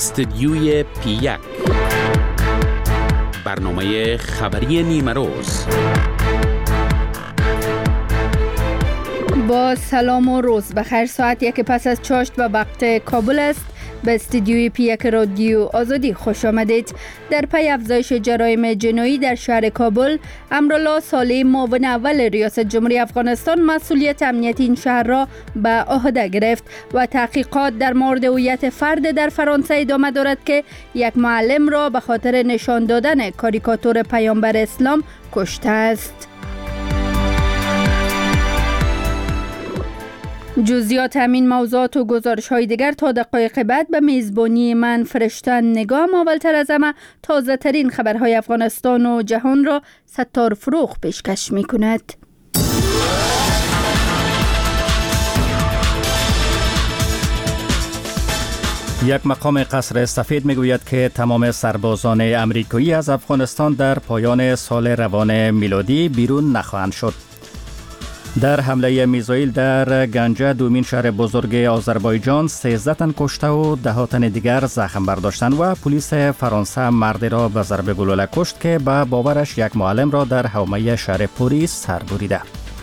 استدیوی پی1 برنامه خبری نیمه روز. با سلام و روز بخیر. ساعت یک پس از چاشت و وقت کابل است. به استدیوی پی1 رادیو آزادی خوش آمدید. در پی افزایش جرایم جنایی در شهر کابل، امرالله صالح معاون اول ریاست جمهوری افغانستان مسئولیت امنیت این شهر را به عهده گرفت و تحقیقات در مورد هویت فرد در فرانسه ادامه دارد که یک معلم را به خاطر نشان دادن کاریکاتور پیامبر اسلام کشته است. جزئیات همین موضوعات و گزارش‌های دیگر تا دقایق بعد به میزبانی من فرشته نگاه. اولتر از همه تازه ترین خبرهای افغانستان و جهان را ستار فروغ پیشکش می‌کند. یک مقام قصر سفید میگوید که تمام سربازان امریکایی از افغانستان در پایان سال روان میلادی بیرون نخواهند شد. در حمله میزایل در گنجه، دومین شهر بزرگ آذربایجان، 13 تن کشته و 10 تن دیگر زخم برداشتند و پلیس فرانسه مردی را به ضرب گلوله کشت که به باورش یک معلم را در حومه شهر پوری سر بریده.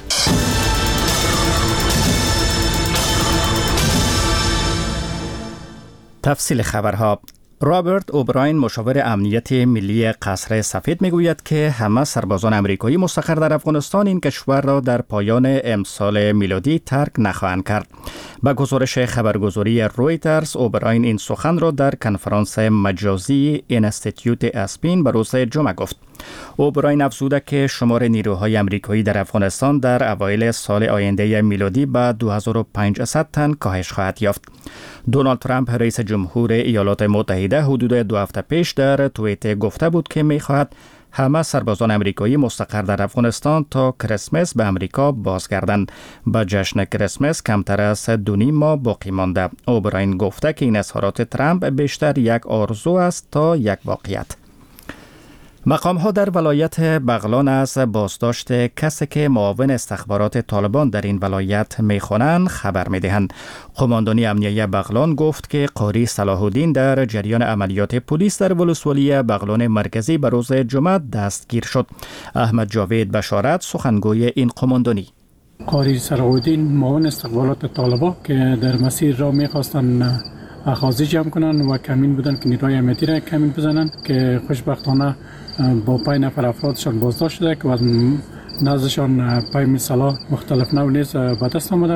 تفصیل خبرها. رابرت اوبراین، مشاور امنیت ملی قصر سفید، میگوید که همه سربازان امریکایی مستقر در افغانستان این کشور را در پایان امسال میلادی ترک نخواهند کرد. با گزارش خبرگزاری رویترز، اوبراین این سخن را در کنفرانس مجازی اینستیتیوت اسپین به روز جمعه گفت. اوبراین افزوده که شمار نیروهای امریکایی در افغانستان در اوایل سال آینده میلادی به 2500 تن کاهش خواهد یافت. دونالد ترامپ، رئیس جمهور ایالات متحده، حدود 2 هفته پیش در توییتر گفته بود که می‌خواهد همه سربازان امریکایی مستقر در افغانستان تا کریسمس به امریکا بازگردند. به جشن کریسمس کمتر از 2.5 ماه باقی مانده. اوبراین گفته که این اظهارات ترامپ بیشتر یک آرزو است تا یک واقعیت. مقام‌ها در ولایت بغلان از بازداشت کسی که معاون استخبارات طالبان در این ولایت می‌خوانند خبر می‌دهند. قماندانی امنیه بغلان گفت که قاری صلاح الدین در جریان عملیات پلیس در ولسوالی بغلان مرکزی به روز جمعه دستگیر شد. احمد جاوید بشارت، سخنگوی این قماندانی: قاری صلاح الدین معاون استخبارات طالبان که در مسیر را می‌خواستند اخاذی جمع کنند و کمین بودند که نیروهای امنیتی را کمین بزنند که خوشبختانه با 5 نفر افرادشان بازداشت شده که از نزدشان پیام سلاح مختلف نوع نیز به دست آمده.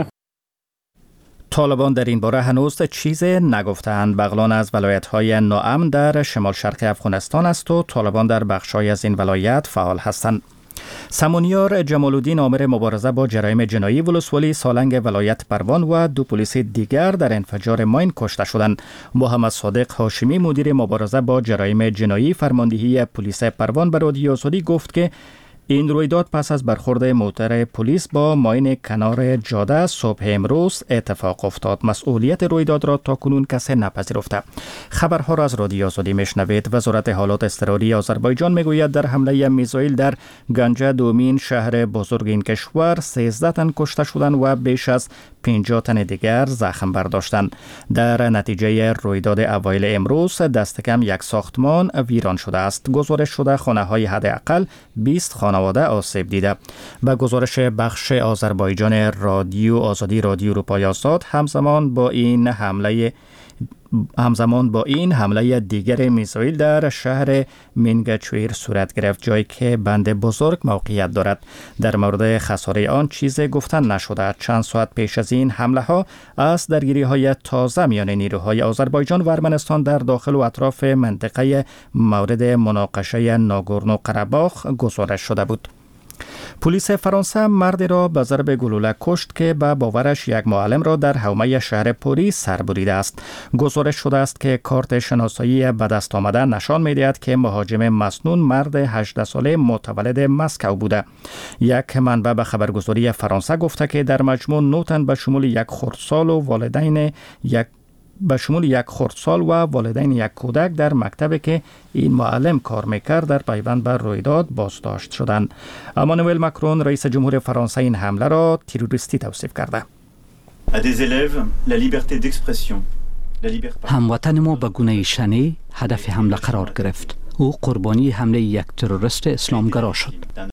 طالبان در این باره هنوز چیز نگفتند. بغلان از ولایت‌های ناامن در شمال شرق افغانستان است و طالبان در بخش‌های از این ولایت فعال هستند. سمونیار جمال الدین، آمر مبارزه با جرایم جنایی ولسوالی سالنگ ولایت پروان و 2 پلیس دیگر در انفجار ماین کشته شدند. محمد صادق هاشمی، مدیر مبارزه با جرایم جنایی فرماندهی پلیس پروان، به رادیو آزادی گفت که این رویداد پس از برخورد موتر پلیس با ماین کنار جاده صبح امروز اتفاق افتاد. مسئولیت رویداد را تاکنون کسی نپذیرفته. خبرها را از رادیو آزادی میشنوید. وزارت حالات اضطراری آذربایجان میگوید در حمله میزایل در گنجه، دومین شهر بزرگ این کشور، 13 تن کشته شدند و بیش از 50 تن دیگر زخم برداشتند. در نتیجه رویداد اوایل امروز دست کم یک ساختمان ویران شده است. گزارش شده خانه‌های حداقل 20 خانواده آسیب دیده. به گزارش بخش آذربایجان رادیو آزادی، رادیو اروپای آزاد، همزمان با این حمله دیگر میزایل در شهر مینگچویر صورت گرفت، جایی که بند بزرگ موقعیت دارد. در مورد خساره آن چیزی گفتن نشده. چند ساعت پیش از این حمله ها از درگیری های تازه میان نیروهای آذربایجان و ارمنستان در داخل و اطراف منطقه مورد مناقشه ناگورنو قره‌باخ گزارش شده بود. پلیس فرانسه مردی را به ضرب گلوله کشت که به باورش یک معلم را در حومه شهر پوری سر بریده است. گزارش شده است که کارت شناسایی به دست آمده نشان می‌دهد که مهاجم مسنون مرد 18 ساله متولد مسکو بوده. یک منبع به خبرگزاری فرانسه گفته که در مجموع 9 تن به شمول یک خردسال و والدین یک کودک در مکتبی که این معلم کار میکرد در پیوند به رویداد بازداشت شدند. امانوئل ماکرون، رئیس جمهور فرانسه، این حمله را تروریستی توصیف کرده. À des élèves, la liberté d'expression هموطن ما به گونه شنی هدف حمله قرار گرفت. او قربانی حمله یک تروریست اسلامگرا شد.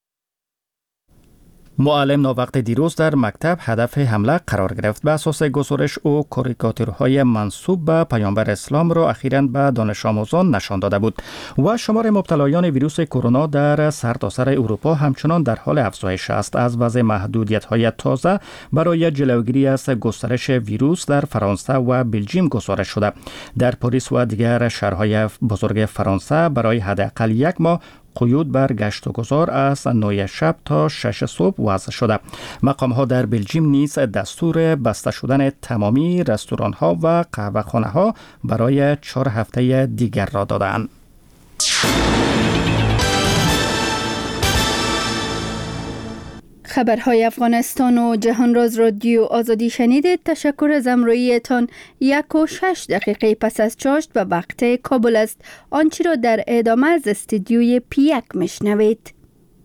معلم ناوقت دیروز در مکتب هدف حمله قرار گرفت. به اساس گزارش او کاریکاتورهای منسوب به پیامبر اسلام را اخیراً به دانش آموزان نشان داده بود و شمار مبتلایان ویروس کرونا در سرتاسر اروپا همچنان در حال افزایش است. از وضع محدودیت‌های تازه برای جلوگیری از گسترش ویروس در فرانسه و بلژیم گزارش شده. در پاریس و دیگر شهرهای بزرگ فرانسه برای حداقل یک ماه قیود بر گشت و گذار از 9 شب تا 6 صبح وضع شده. مقام‌ها در بلژیم نیز دستور بسته شدن تمامی رستوران‌ها و قهوه‌خانه‌ها برای 4 هفته دیگر را دادند. خبرهای افغانستان و جهان راز رادیو آزادی شنیدید. تشکر از همراهیتان. 1:06 پس از چاشت به وقت کابل است. آنچه را در ادامه از استودیوی پیک میشنوید.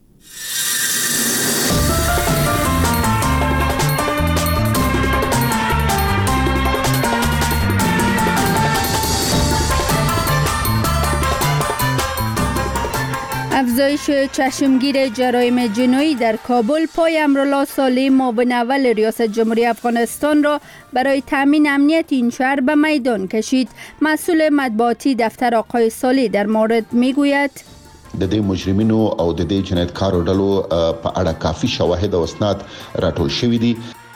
افزایش چشمگیر جرایم جنایی در کابل پای امرالله صالح معاون اول ریاست جمهوری افغانستان را برای تامین امنیت این شهر به میدان کشید. مسئول مطبوعاتی دفتر آقای صالح در مورد میگوید د دې مجرمینو او د دې جنایتکارو ډلو په اړه کافی شواهد او اسناد راټول شوي دي.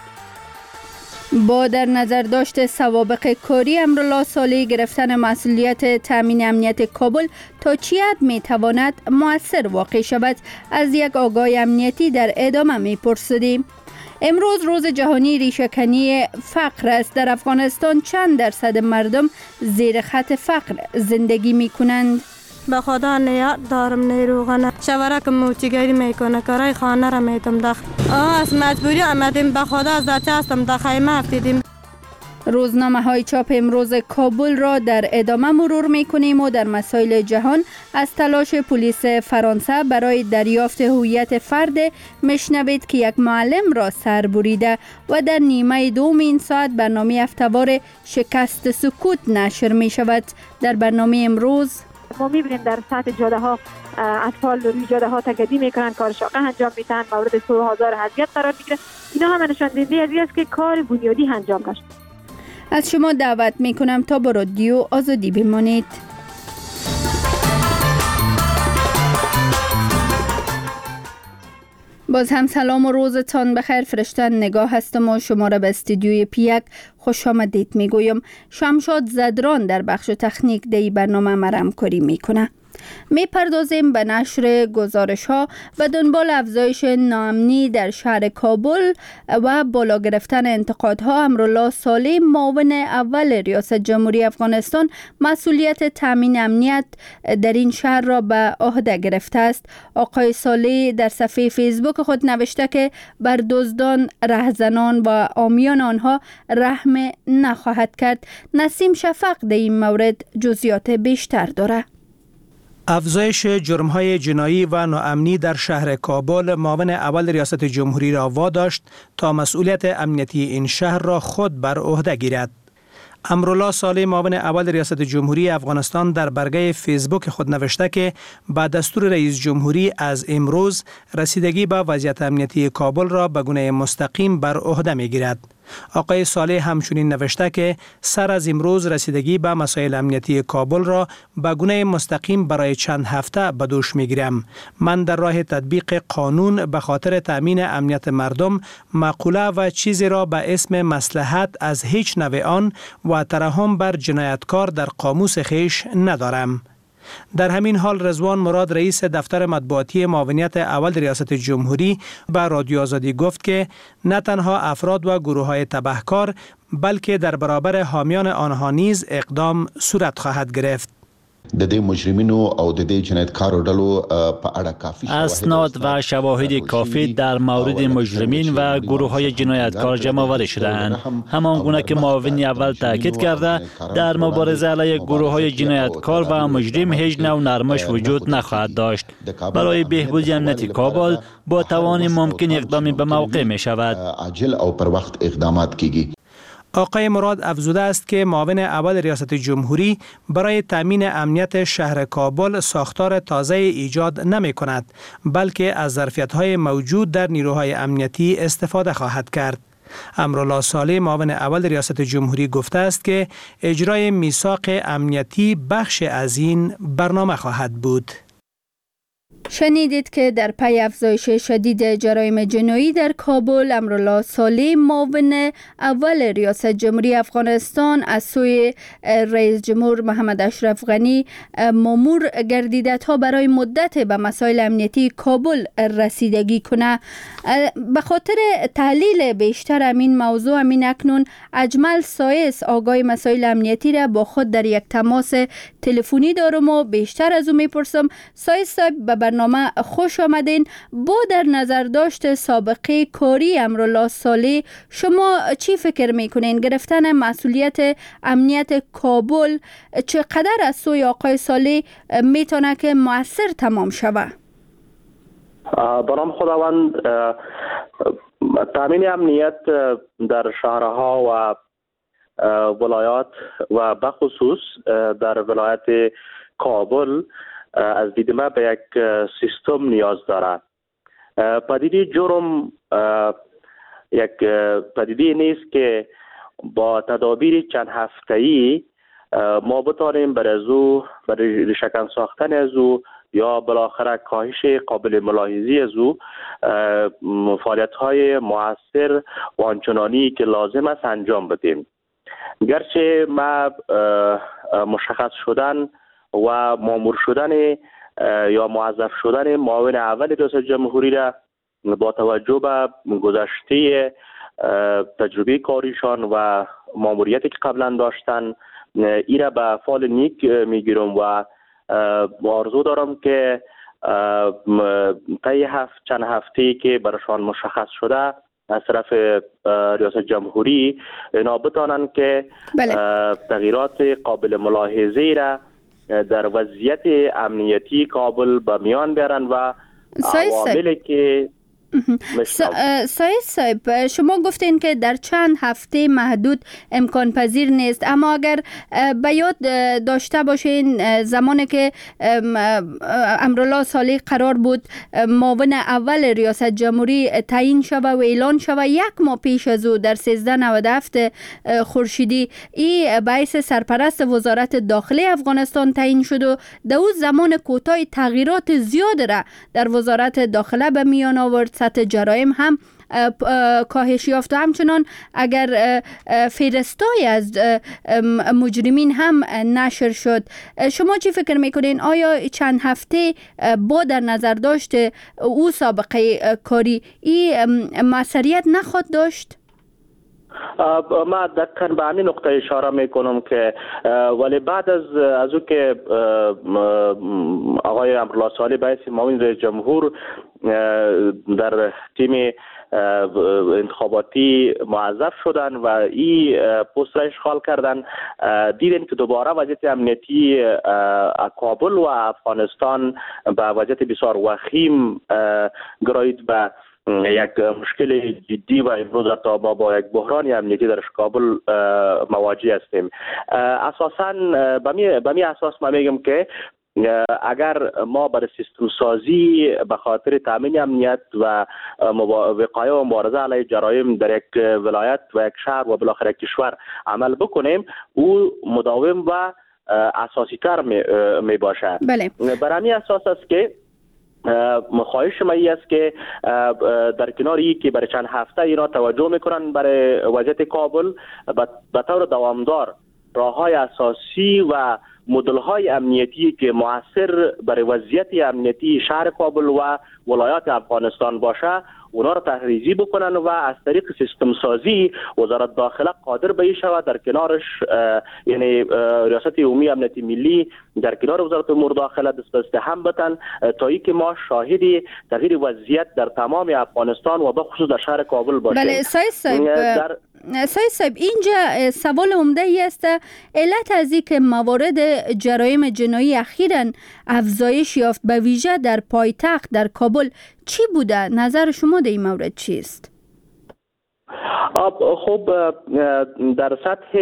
با در نظر داشت سوابق کاری امرالله صالح، گرفتن مسئولیت تامین امنیت کابل تا چی حد میتواند مؤثر واقع شود؟ از یک آگاه امنیتی در ادامه میپرسیدیم. امروز روز جهانی ریشه‌کنی فقر است. در افغانستان چند درصد مردم زیر خط فقر زندگی میکنند؟ به خدا نیت دارم نیروغنه شورک موچیگری میکنه کارای خانه را میتم داخل از مجبوری آمدیم. به خدا از دچه هستم در خیمه افتیدیم. روزنامه های چاپ امروز کابل را در ادامه مرور میکنیم و در مسائل جهان از تلاش پلیس فرانسه برای دریافت هویت فرد میشنوید که یک معلم را سر بریده و در نیمه دوم این ساعت برنامه هفته‌وار شکست سکوت نشر می شود. در برنامه امروز ما می‌بینیم در سطح جاده ها اطفال روی جاده ها تگدی میکنن، کار شاقه انجام میدن، مورد سوء حاضر اذیت قرار میگیره. اینا هم نشان دهنده از این است که کار بنیادی انجام نشد. از شما دعوت میکنم تا با رادیو آزادی بمانید. باز هم سلام و روزتان بخیر. فرشتن نگاه هستم و شما را به استودیوی پیک خوش آمدید میگویم. شمشاد زدران در بخش تکنیک دی برنامه مرم کاری میکنه. می پردازیم به نشر گزارش ها و دنبال افزایش ناامنی در شهر کابل و بالا گرفتن انتقادها. امرالله صالح معاون اول ریاست جمهوری افغانستان مسئولیت تامین امنیت در این شهر را به عهده گرفته است. آقای صالح در صفحه فیسبوک خود نوشته که بر دزدان، رهزنان و عامیان آنها رحم نخواهد کرد. نسیم شفق در این مورد جزئیات بیشتر داره. افزایش جرم‌های جنایی و ناامنی در شهر کابل معاون اول ریاست جمهوری را واداشت تا مسئولیت امنیتی این شهر را خود بر عهده گیرد. امرالله صالح معاون اول ریاست جمهوری افغانستان در برگه فیسبوک خود نوشته که با دستور رئیس جمهوری از امروز رسیدگی به وضعیت امنیتی کابل را به گونه مستقیم بر عهده می‌گیرد. آقای صالح همچنین نوشته که سر از امروز رسیدگی به مسائل امنیتی کابل را به گونه مستقیم برای چند هفته به دوش میگیرم. من در راه تطبیق قانون به خاطر تأمین امنیت مردم مقوله و چیزی را به اسم مصلحت از هیچ نوع آن و ترحم بر جنایتکار در قاموس خیش ندارم. در همین حال رضوان مراد رئیس دفتر مطبوعاتی معاونیت اول ریاست جمهوری به رادیو آزادی گفت که نه تنها افراد و گروه‌های تبهکار بلکه در برابر حامیان آنها نیز اقدام صورت خواهد گرفت. د دې مجرمینو او د دې جنایتکارو ډلو په اړه کافی اسناد و شواهد کافی در مورد مجرمین و گروه‌های جنایتکار جمع آورده شده‌اند. همانگونه که معاون اول تاکید کرده در مبارزه علیه گروه‌های جنایتکار و مجرم هیچ نوع نرمش وجود نخواهد داشت. برای بهبود امنیت کابل با توان ممکن اقدامی به موقع می شود. عاجل او پر وخت اقدامات کیږي. آقای مراد افزوده است که معاون اول ریاست جمهوری برای تامین امنیت شهر کابل ساختار تازه ایجاد نمی کند، بلکه از ظرفیت‌های موجود در نیروهای امنیتی استفاده خواهد کرد. امرالله صالح معاون اول ریاست جمهوری گفته است که اجرای میثاق امنیتی بخش از این برنامه خواهد بود. شنیدید که در پی افزایش شدید جرایم جنایی در کابل، امرالله صالح معاون اول ریاست جمهوری افغانستان از سوی رئیس جمهور محمد اشرف غنی مامور گردیده تا برای مدت به مسائل امنیتی کابل رسیدگی کنه. به خاطر تحلیل بیشتر همین موضوع، همین اکنون اجمل سایس آگاه مسائل امنیتی را با خود در یک تماس تلفنی دارم و بیشتر از او میپرسم. سایس صاحب، به برنامه خوش آمدین. با در نظر داشت سابقه کاری امرالله صالح، شما چی فکر میکنین گرفتن مسئولیت امنیت کابل چقدر از سوی آقای صالح میتونه که مؤثر تمام شود؟ برام خداوند، تامین امنیت در شهرها و ولایات و بخصوص در ولایت کابل از دید ما به یک سیستم نیاز دارد. پدیده جرم یک پدیده نیست که با تدابیر چند هفته‌ای ما بتوانیم برای ریشه‌کن ساختن از او یا بالاخره کاهش قابل ملاحظه از او فعالیت‌های مؤثر و آنچنانی که لازم است انجام بدیم. گرچه ما مشخص شدن و مامور شدن یا موظف شدن معاون اول ریاست جمهوری را با توجه به گذشته تجربه کاریشان و ماموریتی که قبلا داشتن ای را به فال نیک میگیرم و آرزو دارم که طی چند هفته‌ای که برایشان مشخص شده از طرف ریاست جمهوری اینا بتانند که تغییرات قابل ملاحظه‌ای را در وضعیت امنیتی کابل به میان بیارن و عواملی که سایس صاحب، شما گفتین که در چند هفته محدود امکان پذیر نیست، اما اگر به یاد داشته باشین زمانی که امرالله صالح قرار بود معاون اول ریاست جمهوری تعیین شود و اعلان شود، یک ماه پیش از او در 1397 خورشیدی ای باعث سرپرست وزارت داخلی افغانستان تعیین شد و در اون زمان کوتاه تغییرات زیاد را در وزارت داخله به میان آورد. سطح جرایم هم کاهش یافت و همچنان اگر فهرستای از مجرمین هم نشر شد. شما چی فکر میکنین؟ آیا چند هفته با در نظر داشته او سابقه کاری این موثریت نخواهد داشت؟ ما دقیقاً به همین نقطه اشاره میکنم که ولی بعد از او که آقای امرالله صالح به حیث معاون رئیس جمهور در تیم انتخاباتی موظف شدن و این پست را اشغال کردن، دیدن که دوباره وضعیت امنیتی کابل و افغانستان به وضعیت بسیار وخیم گرایید به یک مشکل جدی و امروز تا ما با یک بحران امنیتی در کابل مواجه هستیم. اساساً به می اساس ما میگم که اگر ما برای سیستم سازی به خاطر تامین امنیت و وقایه و مبارزه علیه جرایم در یک ولایت و یک شهر و بالاخره یک کشور عمل بکنیم، او مداوم و اساسی تر می باشد. بله. برای همین اساس است که خواهش ما است که در کنار این که برای چند هفته اینا توجه میکنن برای وضعیت کابل، به طور دوامدار راههای اساسی و مدل‌های امنیتی که مؤثر برای وضعیت امنیتی شهر کابل و ولایات افغانستان باشه اونا را تحریزی بکنن و از طریق سیستم سازی وزارت داخله قادر به شود در کنارش، یعنی ریاست عمومی امنیت ملی در کنار وزارت امور داخله دست به دست هم بتن تا ای که ما شاهد تغییر وضعیت در تمام افغانستان و به خصوص در شهر کابل باشیم. بله سایس صاحب، اینجا سوال عمده ای است، علت از این که موارد جرایم جنایی اخیراً افزایش یافت به ویژه در پایتخت در کابل چی بوده؟ نظر شما در این مورد چیست؟ خب در سطح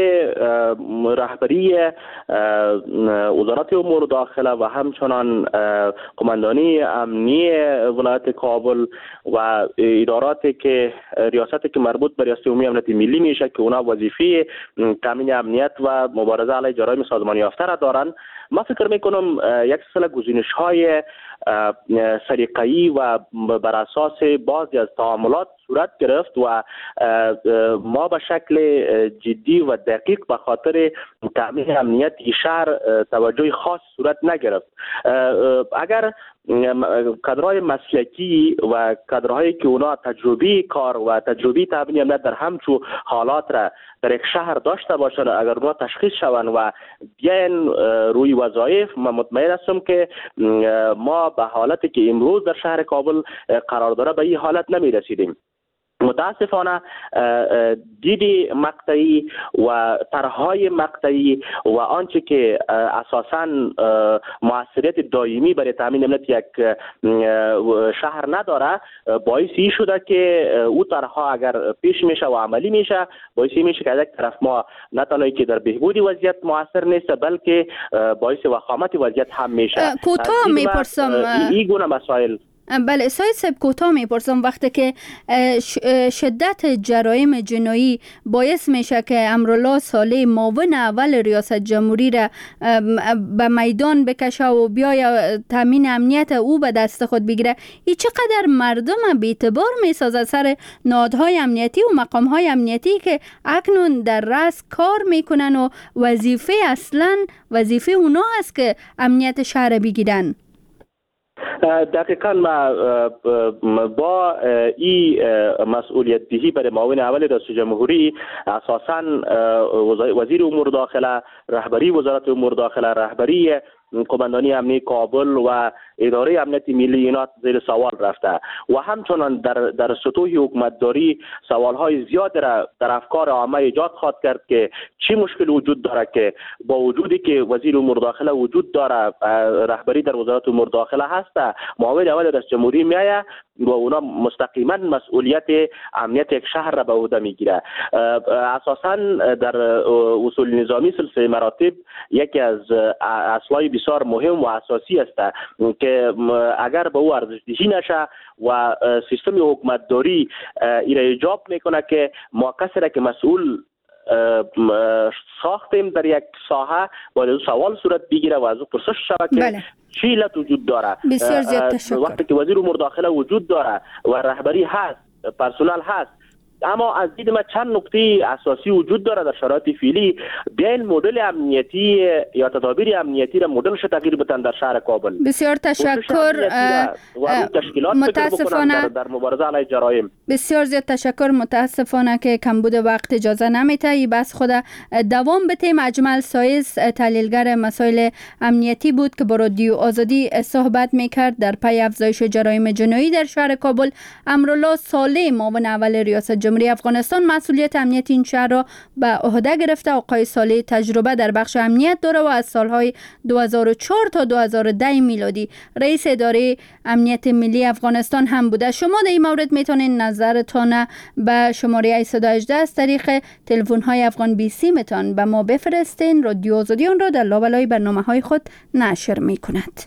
رهبری وزارت امور داخله و همچنان قماندانی امنی ولایت کابل و اداراتی که ریاستی که مربوط به ریاست عمومی امنیت ملی میشه که اونا وظیفه تامین امنیت و مبارزه علیه جرایم سازمانی یافته را دارن، ما فکر میکنم یک سلسله گزینش‌های سریقه‌ای و بر اساس بعضی از تعاملات صورت گرفت و ما به شکل جدی و دقیق به خاطر تامین امنیت شهر توجه خاص صورت نگرفت. اگر کادرهای مسلکی و کادرهایی که اونا تجربی کار و تجربی تامین امنیت در همچو حالات را در یک شهر داشته باشند، اگر اونا تشخیص شوند و بیاین روی وظایف، من مطمئن هستم که ما به حالتی که امروز در شهر کابل قرار داره به این حالت نمی رسیدیم. متاسفانه دیدی مقطعی و طرحهای مقطعی و آنچه که اساساً موثریت دائمی برای تامین امنیت یک شهر نداره، باعثی شده که او طرحها اگر پیش میشه و عملی میشه، باعثی میشه که از یک طرف ما نه تنها که در بهبود وضعیت موثر نیست، بلکه باعث وخامت وضعیت هم میشه. کوتاه میپرسم این گونه مسائل. بله سید صاحب، کوتاه میپرسم، وقتی که شدت جرایم جنایی باعث میشه که امرالله صالح معاون اول ریاست جمهوری را به میدان بکشه و بیای تامین امنیت او به دست خود بگیره، این چقدر مردم بی‌اعتبار میسازه سر نهادهای امنیتی و مقامهای امنیتی که اکنون در رأس کار میکنن و وظیفه اصلا وظیفه اونا است که امنیت شهر بگیرن. دقیقاً ما با این مسئولیت دهی برای معاون اول رئیس جمهوری، اساساً وزیر امور داخله، رهبری وزارت امور داخله، رهبری قماندانی امنی کابل و اداره امنیت ملی اینا زیر سوال رفته و همچنان در سطوح حکومتداری سوالهای زیاد را در افکار عامه ایجاد خواهد کرد که چی مشکل وجود داره که با وجودی که وزیر امور داخله وجود داره، رهبری در وزارت امور داخله هست، معاون اول رئیس جمهوری میایه و اونا مستقیما مسئولیت امنیت یک شهر را به عهده میگیره. اساساً در اصول نظامی سلسله مراتب یکی از اصلای بسیار مهم و اساسی است که اگر به او ارزش دهی نشه و سیستم حکومتداری ایره ایجاب میکنه که ما کسی را که مسئول ساختیم در یک ساحه باید از سوال صورت بگیره و از او پرسش شود که چی علت وجود داره. بسیار زیاد تشکر. وقتی که وزیر امور داخله وجود داره و رهبری هست، پرسنل هست، اما از دید ما چند نکته اساسی وجود داره در شرایط فعلی. بیاین مدل امنیتی یا تدابیر امنیتی را مدلش تغییر بدن در شهر کابل. بسیار تشکر. متاسفانه در مبارزه علیه جرایم. بسیار زیاد تشکر. متاسفانه که کمبود وقت اجازه نمیده ای بس خود دوام بتیم. اجمل سایس تحلیلگر مسائل امنیتی بود که با رادیو آزادی صحبت میکرد در پی افزایش جرایم جنایی در شهر کابل. امرالله صالح معاون اول ریاست جمهوری افغانستان مسئولیت امنیت این شهر را به عهده گرفته. آقای صالح تجربه در بخش امنیت داره و از سالهای 2004 تا 2010 میلادی رئیس اداره امنیت ملی افغانستان هم بوده. شما در این مورد میتونین نظرتان به شماره 818 از طریق تلفن های افغان بیسی میتون به ما بفرستین. رادیو آزادی آن را در لابلای برنامه های خود نشر میکند.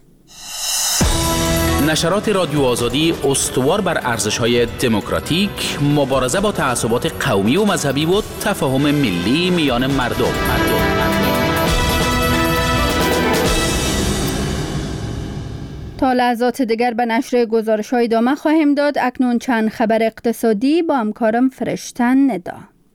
نشرات رادیو آزادی استوار بر ارزش‌های دموکراتیک، مبارزه با تعصبات قومی و مذهبی و تفاهم ملی میان مردم. تا لحظات دیگر به نشر گزارش‌های ادامه خواهیم داد. اکنون چند خبر اقتصادی با همکارم فرشتن ندا.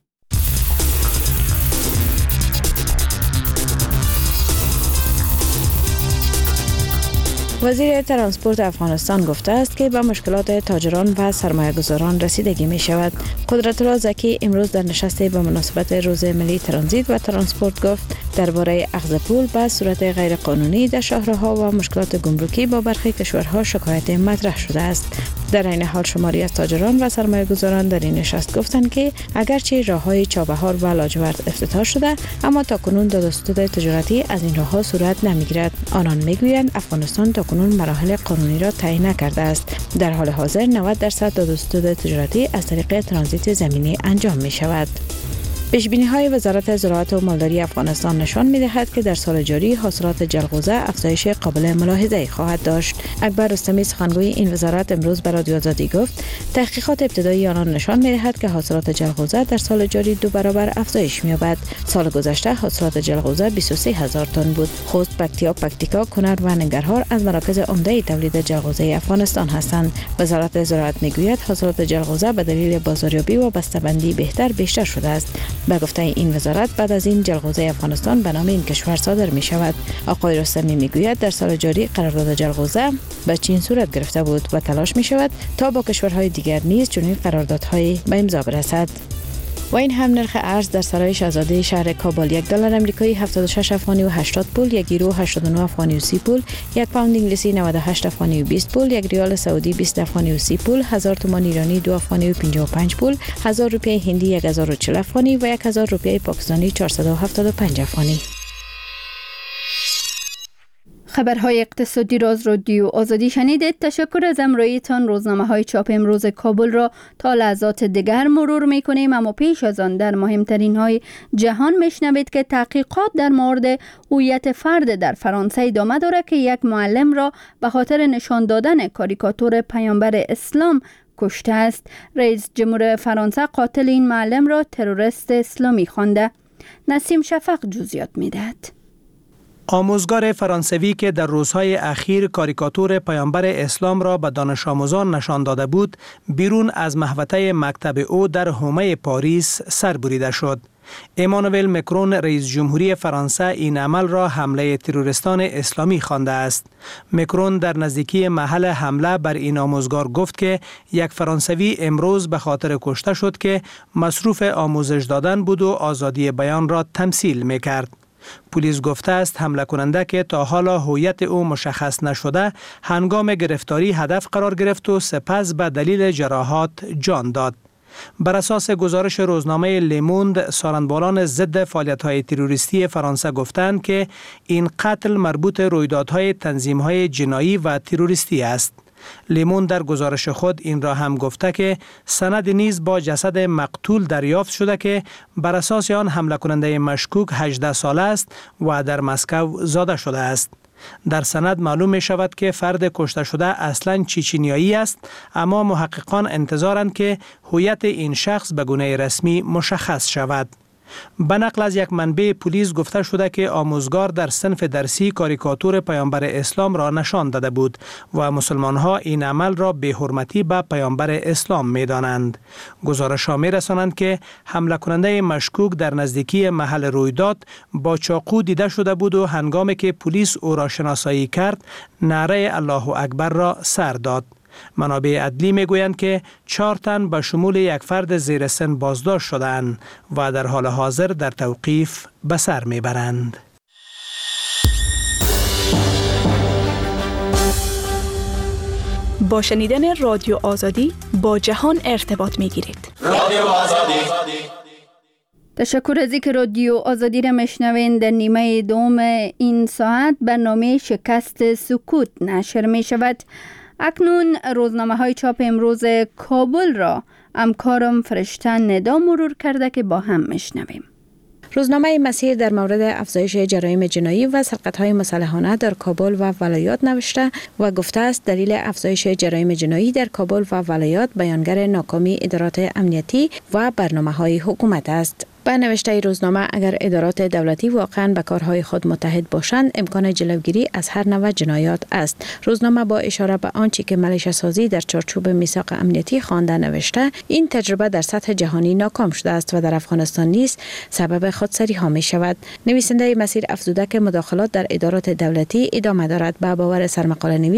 وزیر ترانسپورت افغانستان گفته است که به مشکلات تاجران و سرمایه‌گذاران رسیدگی می شود. قدرت‌الله زکی امروز در نشستی به مناسبت روز ملی ترانزیت و ترانسپورت گفت درباره اخذ پول به صورت غیر قانونی در شاهراه‌ها و مشکلات گمرکی با برخی کشورها شکایت مطرح شده است. در این حال شماری از تاجران و سرمایه‌گذاران در این نشست گفتند که اگرچه راه‌های چابهار و لاجورد افتتاح شده، اما تاکنون دادستود تجارتی از این راه‌ها صورت نمی‌گیرد. آنان می‌گویند افغانستان تاکنون مراحل قانونی را طی نکرده است. در حال حاضر 90% دادستود تجارتی از طریق ترانزیت زمینی انجام می‌شود. پیش‌بینی‌های وزارت زراعت و مالداری افغانستان نشان می‌دهد که در سال جاری حاصلات جلغوزه افزایش قابل ملاحظه‌ای خواهد داشت. اکبر رستمی سخنگوی این وزارت امروز به رادیو آزادی گفت تحقیقات ابتدایی آنان نشان می‌دهد که حاصلات جلغوزه در سال جاری 2 برابر افزایش می‌یابد. سال گذشته حاصلات جلغوزه 23000 تن بود. خوست، پکتیکا، کنر و ننگرهار از مراکز عمده تولید جلغوزه افغانستان هستند. وزارت زراعت می‌گوید حاصلات جلغوزه به دلیل بازاریابی و بسته‌بندی بیشتر شده است. به گفته این وزارت بعد از این جلغوزه افغانستان به نام این کشور صادر می شود. آقای رستمی می گوید در سال جاری قرارداد جلغوزه به چین صورت گرفته بود و تلاش می شود تا با کشورهای دیگر نیز چنین قراردادهایی به امضا برسد. و این هم نرخ ارز در سرای شاهزاده شهر کابل $1 آمریکایی 76 افغانی و 80 پول، 1 یورو 89 افغانی و 30 پول، 1 پوند انگلیسی 98 افغانی و 20 پول، 1 ریال سعودی 20 افغانی و 30 پول، 1000 تومان ایرانی 2 افغانی و 55 پول، 1000 روپیه هندی 1040 افغانی و 1000 روپیه پاکستانی 475 افغانی. خبرهای اقتصادی را از رادیو آزادی شنیدید. تشکر از همراهیتان. روزنامه‌های چاپ امروز کابل را تا لحظات دیگر مرور می‌کنیم، اما پیش از آن در مهمترین های جهان میشنوید که تحقیقات در مورد هویت فرد در فرانسه ادامه دارد که یک معلم را به خاطر نشان دادن کاریکاتور پیامبر اسلام کشته است. رئیس جمهور فرانسه قاتل این معلم را تروریست اسلامی خوانده. نسیم شفق جزئیات می‌دهد. آموزگار فرانسوی که در روزهای اخیر کاریکاتور پیامبر اسلام را به دانش آموزان نشان داده بود، بیرون از محوطه مکتب او در حومه پاریس سربریده شد. امانوئل مکرون رئیس جمهوری فرانسه این عمل را حمله تروریستان اسلامی خوانده است. مکرون در نزدیکی محل حمله بر این آموزگار گفت که یک فرانسوی امروز به خاطر کشته شد که مصروف آموزش دادن بود و آزادی بیان را تمثیل می‌کرد. پلیس گفته است حمله کننده که تا حالا هویت او مشخص نشده هنگام گرفتاری هدف قرار گرفت و سپس به دلیل جراحات جان داد. بر اساس گزارش روزنامه لیموند، سارنبالان ضد فعالیت‌های تروریستی فرانسه گفتند که این قتل مربوط رویدادهای تنظیم‌های جنایی و تروریستی است. لیمون در گزارش خود این را هم گفته که سند نیز با جسد مقتول دریافت شده که بر اساس آن حمله کننده مشکوک 18 ساله است و در مسکو زاده شده است. در سند معلوم می شود که فرد کشته شده اصلاً چچنیایی است، اما محققان انتظارند که هویت این شخص به گونه رسمی مشخص شود. به نقل از یک منبع پلیس گفته شده که آموزگار در صنف درسی کاریکاتور پیامبر اسلام را نشان داده بود و مسلمان‌ها این عمل را بی‌حرمتی به پیامبر اسلام می‌دانند. گزارش‌ها می‌رسانند که حمله کننده مشکوک در نزدیکی محل رویداد با چاقو دیده شده بود و هنگامی که پلیس او را شناسایی کرد، نعره الله اکبر را سر داد. منابع عدلی میگویند که 4 تن به شمول یک فرد زیر سن بازداشت شدند و در حال حاضر در توقیف به سر میبرند. با شنیدن رادیو آزادی با جهان ارتباط میگیرید. رادیو آزادی. تشکر از اینکه رادیو آزادی را میشنوین. در نیمه دوم این ساعت برنامه شکست سکوت نشر می شود. اکنون روزنامه‌های چاپ امروز کابل را همکارم فرشته ندا مرور کرده که با هم میشنویم. روزنامه مسیر در مورد افزایش جرایم جنایی و سرقت‌های مسلحانه در کابل و ولایات نوشته و گفته است دلیل افزایش جرایم جنایی در کابل و ولایات بیانگر ناکامی ادارات امنیتی و برنامه‌های حکومت است. به نوشته روزنامه اگر ادارات دولتی واقعاً به کارهای خود متحد باشند امکان جلوگیری از هر نوع جنایات است. روزنامه با اشاره به آنچه که ملیشه سازی در چارچوب میثاق امنیتی خوانده نوشته این تجربه در سطح جهانی ناکام شده است و در افغانستان نیز سبب خودسری ها می شود. نویسنده مسیر افزوده که مداخلات در ادارات دولتی ادامه دارد. به باور سرمقاله نویس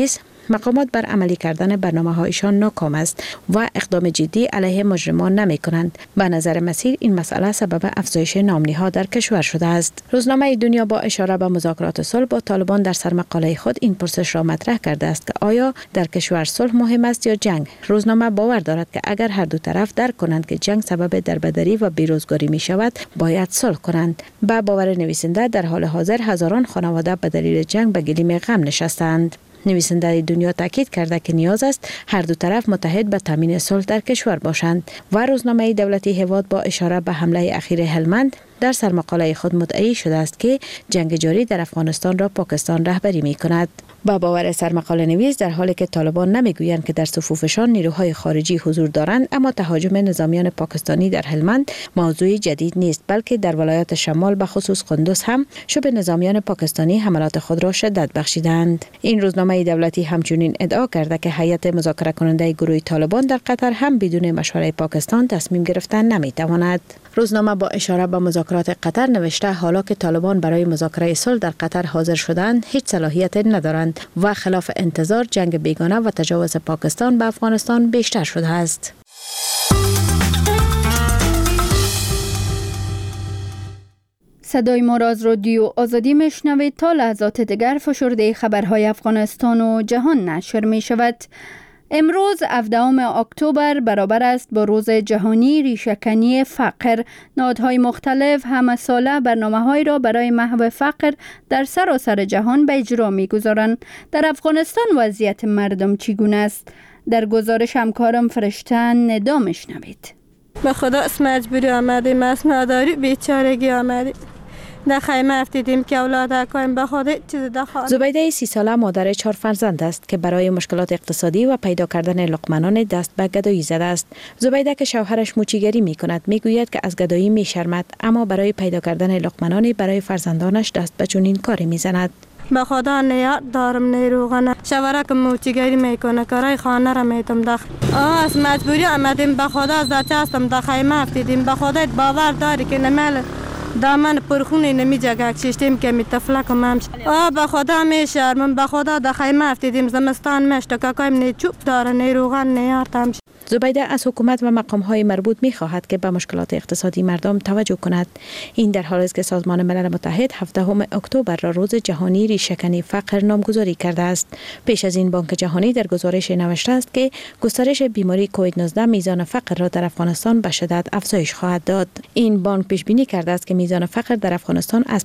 مقامات بر عملی کردن برنامه‌هایشان ناکام است و اقدام جدی علیه مجرمان نمی‌کنند. به نظر مسیر این مسئله سبب افزایش نام‌نهادها در کشور شده است. روزنامه دنیا با اشاره به مذاکرات صلح با طالبان در سرمقاله خود این پرسش را مطرح کرده است که آیا در کشور صلح مهم است یا جنگ؟ روزنامه باور دارد که اگر هر دو طرف درک کنند که جنگ سبب دربدری و بیروزگاری می شود، باید صلح کنند. با باور نویسنده در حال حاضر هزاران خانواده به دلیل جنگ به گلیم غم نشستند. نویسنده دنیا تاکید کرده که نیاز است هر دو طرف متحد به تامین صلح در کشور باشند و روزنامه دولتی هواد با اشاره به حمله اخیر هلمند در سرمقاله خود مدعی شده است که جنگ جاری در افغانستان را پاکستان رهبری می کند. با باور سرمقاله نویس در حالی که طالبان نمیگویند که در صفوفشان نیروهای خارجی حضور دارند، اما تهاجم نظامیان پاکستانی در هلمند موضوع جدید نیست، بلکه در ولایات شمال به خصوص قندوز هم شبه نظامیان پاکستانی حملات خود را شدت بخشیدند. این روزنامه دولتی همچنین ادعا کرده که هیئت مذاکره کننده گروه طالبان در قطر هم بدون مشوره پاکستان تصمیم گرفتن نمیتواند. روزنامه با اشاره به مذاکرات قطر نوشته حالا که طالبان برای مذاکره صلح در قطر حاضر شدند، هیچ صلاحیت ندارند و خلاف انتظار جنگ بیگانه و تجاوز پاکستان به افغانستان بیشتر شده است. صدای ما را از رادیو آزادی میشنوید. تا لحظات دیگر فشرده خبرهای افغانستان و جهان نشر می شود. امروز 17 اکتبر برابر است با روز جهانی ریشه‌کنی فقر. نهادهای مختلف همه ساله برنامه‌هایی را برای محو فقر در سراسر جهان به اجرا می‌گذارند. در افغانستان وضعیت مردم چگونه است؟ در گزارش همکارم فرشته ندا میشنوید. به خدا اسم مجبوری آمدیم، اسم نداری بیچارگی آمدیم. در خیمه افتیدیم که اولاد اکایم به خود چیز دخواه. زبیده 30 ساله مادر 4 فرزند است که برای مشکلات اقتصادی و پیدا کردن لقمه‌نان دست به گدایی زده است. زبیده که شوهرش موچیگری می کند می گوید که از گدایی می شرمد، اما برای پیدا کردن لقمه‌نانی برای فرزندانش دست به چنین کاری می زند. به خدا نیاد دارم نیروغنه شوهرک موچیگری میکنه، کارای خانه را میتم داخل. از مجبوری آمدیم، به خدا از دچه هستم در خیمه افتیدیم. به خدا باور داری که نمال دامن پرخونی نمی جگه کشیدیم که می تفلک و ممش. به خدا می شرمم، به خدا در خیمه افتیدیم. زمستان مشت که کایم نی چوب داره نیروغن نیارتمش. زبیده از حکومت و مقام‌های مربوط می‌خواهد که به مشکلات اقتصادی مردم توجه کند. این در حالی است که سازمان ملل متحد 17 اکتبر را روز جهانی ریشه‌کنی فقر نامگذاری کرده است. پیش از این بانک جهانی در گزارش نوشته است که گسترش بیماری کووید 19 میزان فقر را در افغانستان به شدت افزایش خواهد داد. این بانک پیش بینی کرده است که میزان فقر در افغانستان از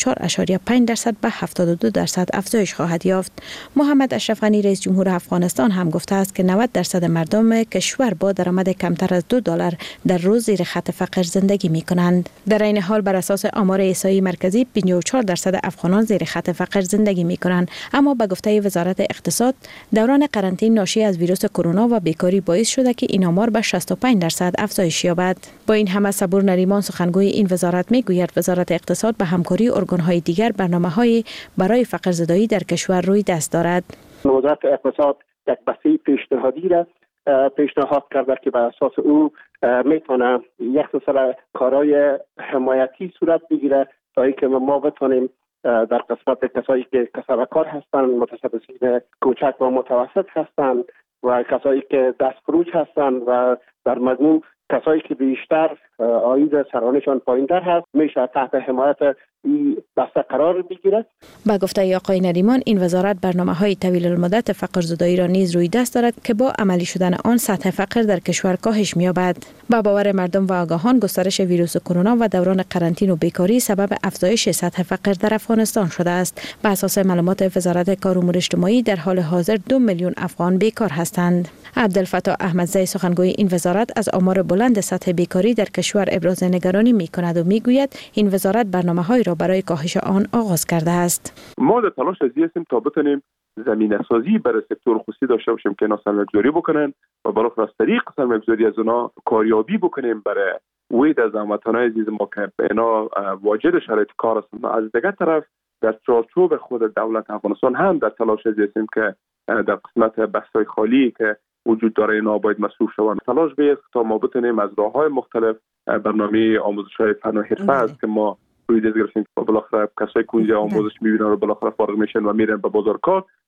54.5% به 72% افزایش خواهد یافت. محمد اشرف غنی رئیس جمهور افغانستان هم گفته است که 90% مردم کشور با درآمد کمتر از $2 در روز زیر خط فقر زندگی می کنند. در این حال بر اساس آمار احصایی مرکزی 54% افغانان زیر خط فقر زندگی می کنند، اما به گفته وزارت اقتصاد دوران قرنطینه ناشی از ویروس کرونا و بیکاری باعث شده که این آمار به 65% افزایش یابد. با این همه صبور نریمان سخنگوی این وزارت می گوید وزارت اقتصاد به همکاری ارگان‌های دیگر برنامه‌های برای فقر زدایی در کشور روی دست دارد. وزارت اقتصاد یک بسیج پیشنهادی را پیشنهاد کرده که بر اساس او میتونه یک سلسله کارهای حمایتی صورت بگیره تا اینکه ما بتونیم در قسمت کسایی که کسب کار هستند، متصدین کوچک و متوسط هستند و کسایی که دستفروش هستند و در مجموع کسایی که بیشتر عاید سرانشان پایین‌تر هست میشه تحت حمایت این دسته قرار بگیرد. با گفته آقای نریمان این وزارت برنامه‌های طویل المدت فقر زدایی را نیز روی دست دارد که با عملی شدن آن سطح فقر در کشور کاهش می‌یابد. با باور مردم و آگاهان گسترش ویروس کرونا و دوران قرنطینه و بیکاری سبب افزایش سطح فقر در افغانستان شده است. بر اساس معلومات وزارت کار و امور اجتماعی در حال حاضر 2 میلیون افغان بیکار هستند. عبدالفتاح احمدزی سخنگوی این وزارت از آمار بلند سطح بیکاری در کشور ابراز نگرانی می‌کند و می‌گوید این وزارت برنامه‌های را برای کاهش آن آغاز کرده است. ما در تلاش هستیم تا بتونیم زمینه‌سازی برای سکتور خصوصی داشته باشیم که اینا سرمایه‌گذاری بکنن و بالاخره از طریق سرمایه‌گذاری از اونا کاریابی بکنیم برای وید از هموطنان عزیز ما که اینا واجد شرایط کار هستند. از دیگر طرف در چارچوب خود دولت افغانستان هم در تلاش هستیم که در قسمت بستای خالی که وجود داره اینا باید مصروف شوند. تلاش بیست تا ما بتونیم از راه‌های مختلف برنامه آموزش‌های فن و حرفه است که ما روی دست گرفتیم که بالاخره کسایی که اونجا آموزش می‌بینن و بالاخره فارغ میشن و میرن به بازار کار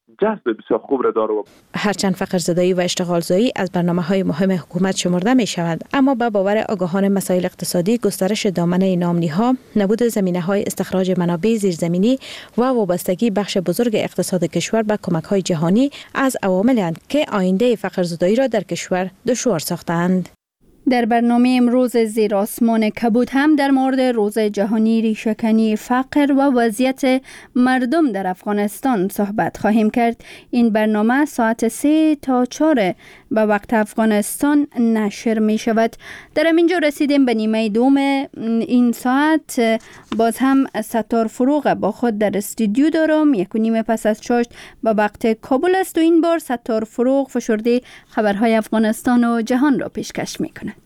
جذب بسیار خوب را داره. هرچند فقرزدایی و اشتغالزایی از برنامه‌های مهم حکومت شمرده می شود، اما به باور آگاهان مسائل اقتصادی، گسترش دامنه نامنی‌ها، نبود زمینه‌های استخراج منابع زیرزمینی و وابستگی بخش بزرگ اقتصاد کشور به کمک‌های جهانی از عوامل‌اند که آینده فقرزدایی را در کشور دشوار ساختند. در برنامه امروز زیر آسمان کبود هم در مورد روز جهانی ریشه‌کنی فقر و وضعیت مردم در افغانستان صحبت خواهیم کرد. این برنامه ساعت 3 تا 4 به وقت افغانستان نشر می شود. در همینجا رسیدیم به نیمه دوم این ساعت. باز هم ستار فروغ با خود در استودیو دارم. 1:30 پس از 6 به وقت کابل است و این بار ستار فروغ فشرده خبرهای افغانستان و جهان را پیشکش می کند.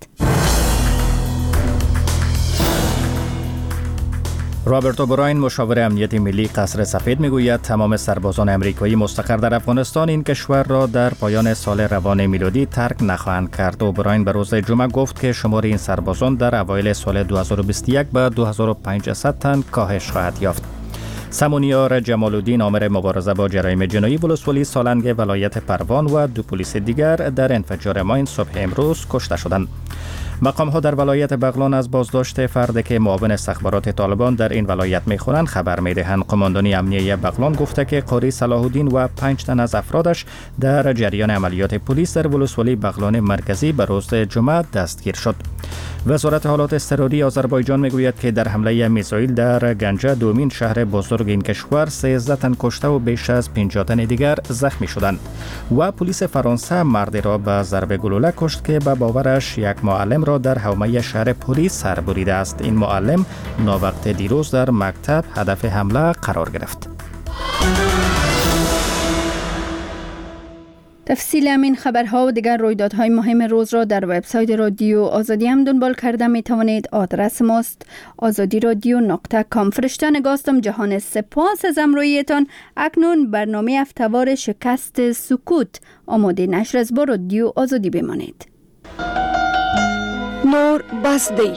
رابرت اوبراین مشاور امنیت ملی قصر سفید میگوید تمام سربازان امریکایی مستقر در افغانستان این کشور را در پایان سال روان میلادی ترک نخواهند کرد. اوبراین به روز جمعه گفت که شمار این سربازان در اوایل سال 2021 به 2500 تن کاهش خواهد یافت. سمونیار جمال الدین آمر مبارزه با جرایم جنایی ولسوالی سالنگ ولایت پروان و 2 پلیس دیگر در انفجار ماین صبح امروز کشته شدند. مقام‌ها در ولایت بغلان از بازداشت فردی که معاون استخبارات طالبان در این ولایت می‌خوانند خبر می‌دهند. قماندانی امنیه بغلان گفته که قاری صلاح الدین و 5 تن از افرادش در جریان عملیات پلیس در ولسوالی بغلان مرکزی به روز جمعه دستگیر شد. وزارت حالات اضطراری آذربایجان میگوید که در حمله میزایل در گنجه، دومین شهر بزرگ این کشور، 13 تن کشته و بیش از 50 تن دیگر زخمی شدند. و پلیس فرانسه مردی را به ضرب گلوله کشت که به باورش یک معلم را در حومه شهر پوری سر بریده است. این معلم ناوقت دیروز در مکتب هدف حمله قرار گرفت. تفصیل همین خبرها و دیگر رویدادهای مهم روز را در وبسایت رادیو آزادی هم دنبال کرده می توانید. آدرس ماست azadiradio.com. فرشته نگاستم جهان، سپاس از همراهیتان. اکنون برنامه هفته‌وار شکست سکوت آماده نشر است. با رادیو آزادی بمانید. نور بسدی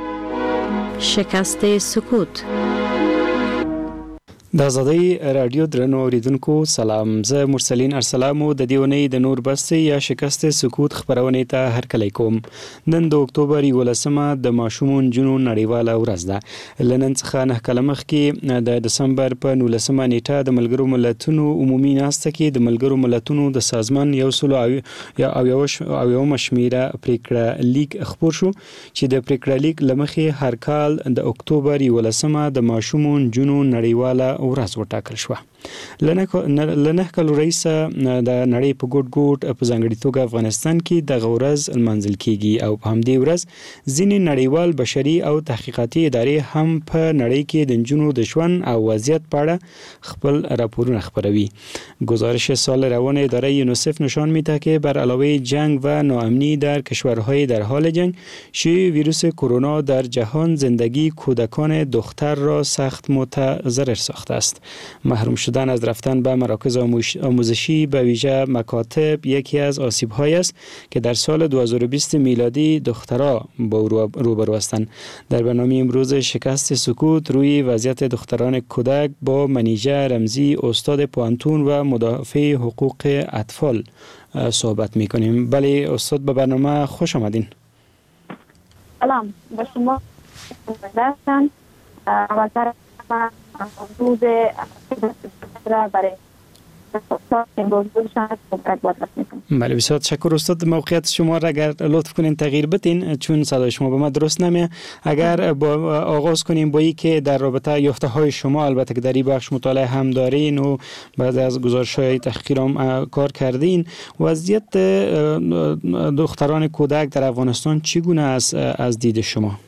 شکست سکوت. د آزادۍ رادیو درنو اوریدونکو سلام. زه مرسلین ارسلام د دیونی د نور بستی یا شکست سکوت خبرونه ته هرکلی کوم. نن د اکتوبر 11 د ماشومون جنون نړیواله ورځ ده. لنن څخه 9 کاله مخکې د دسمبر په 19 نیټه د ملګرو ملتونو عمومي ناسته کې د ملګرو ملتونو د سازمان یو مشمیره پریکړه لیک خپور شو چې د پریکړه لیک لمخې هر کال د اکتوبر 11 د ماشومون جنون نړیواله ورځ وټاکل شو. لنه کلو رئیس د نړۍ په ګډ په ځانګړي توګه افغانستان کې د غورز المنزل کیږي او په همدې ورځ ځینې نړیوال بشري او تحقیقاتي ادارې هم په نړۍ کې د جنونو د ژوند او وضعیت په اړه خپل راپورونه خپروي. گزارش سال روان اداره یونیسف نشان میده که بر علاوه جنگ و ناامنی در کشورهای در حال جنگ، شیوع ویروس کرونا در جهان زندگی کودکان دختر را سخت متضرر ساخته است. محروم شدن از رفتن به مراکز آموزشی به ویژه مکاتب یکی از آسیب‌هایی است که در سال 2020 میلادی دخترها با روبرو هستند. در برنامه امروز شکست سکوت روی وضعیت دختران کودک با منیژه رمزی، استاد پوانتون و مدافع حقوق اطفال صحبت می‌کنیم. بله استاد، به برنامه خوش آمدین. سلام به شما. هستم و روز برای بله بسیار تشکر استاد. موقعیت شما را اگر لطف کنین تغییر بدین چون صدای شما به من درست نمیاد. اگر با آغاز کنیم با که در رابطه یافته های شما، البته که در این بخش مطالعه هم دارین و بعد از گزارش های تحقیق هم کار کردین، وضعیت دختران کودک در افغانستان چگونه است از دید شما؟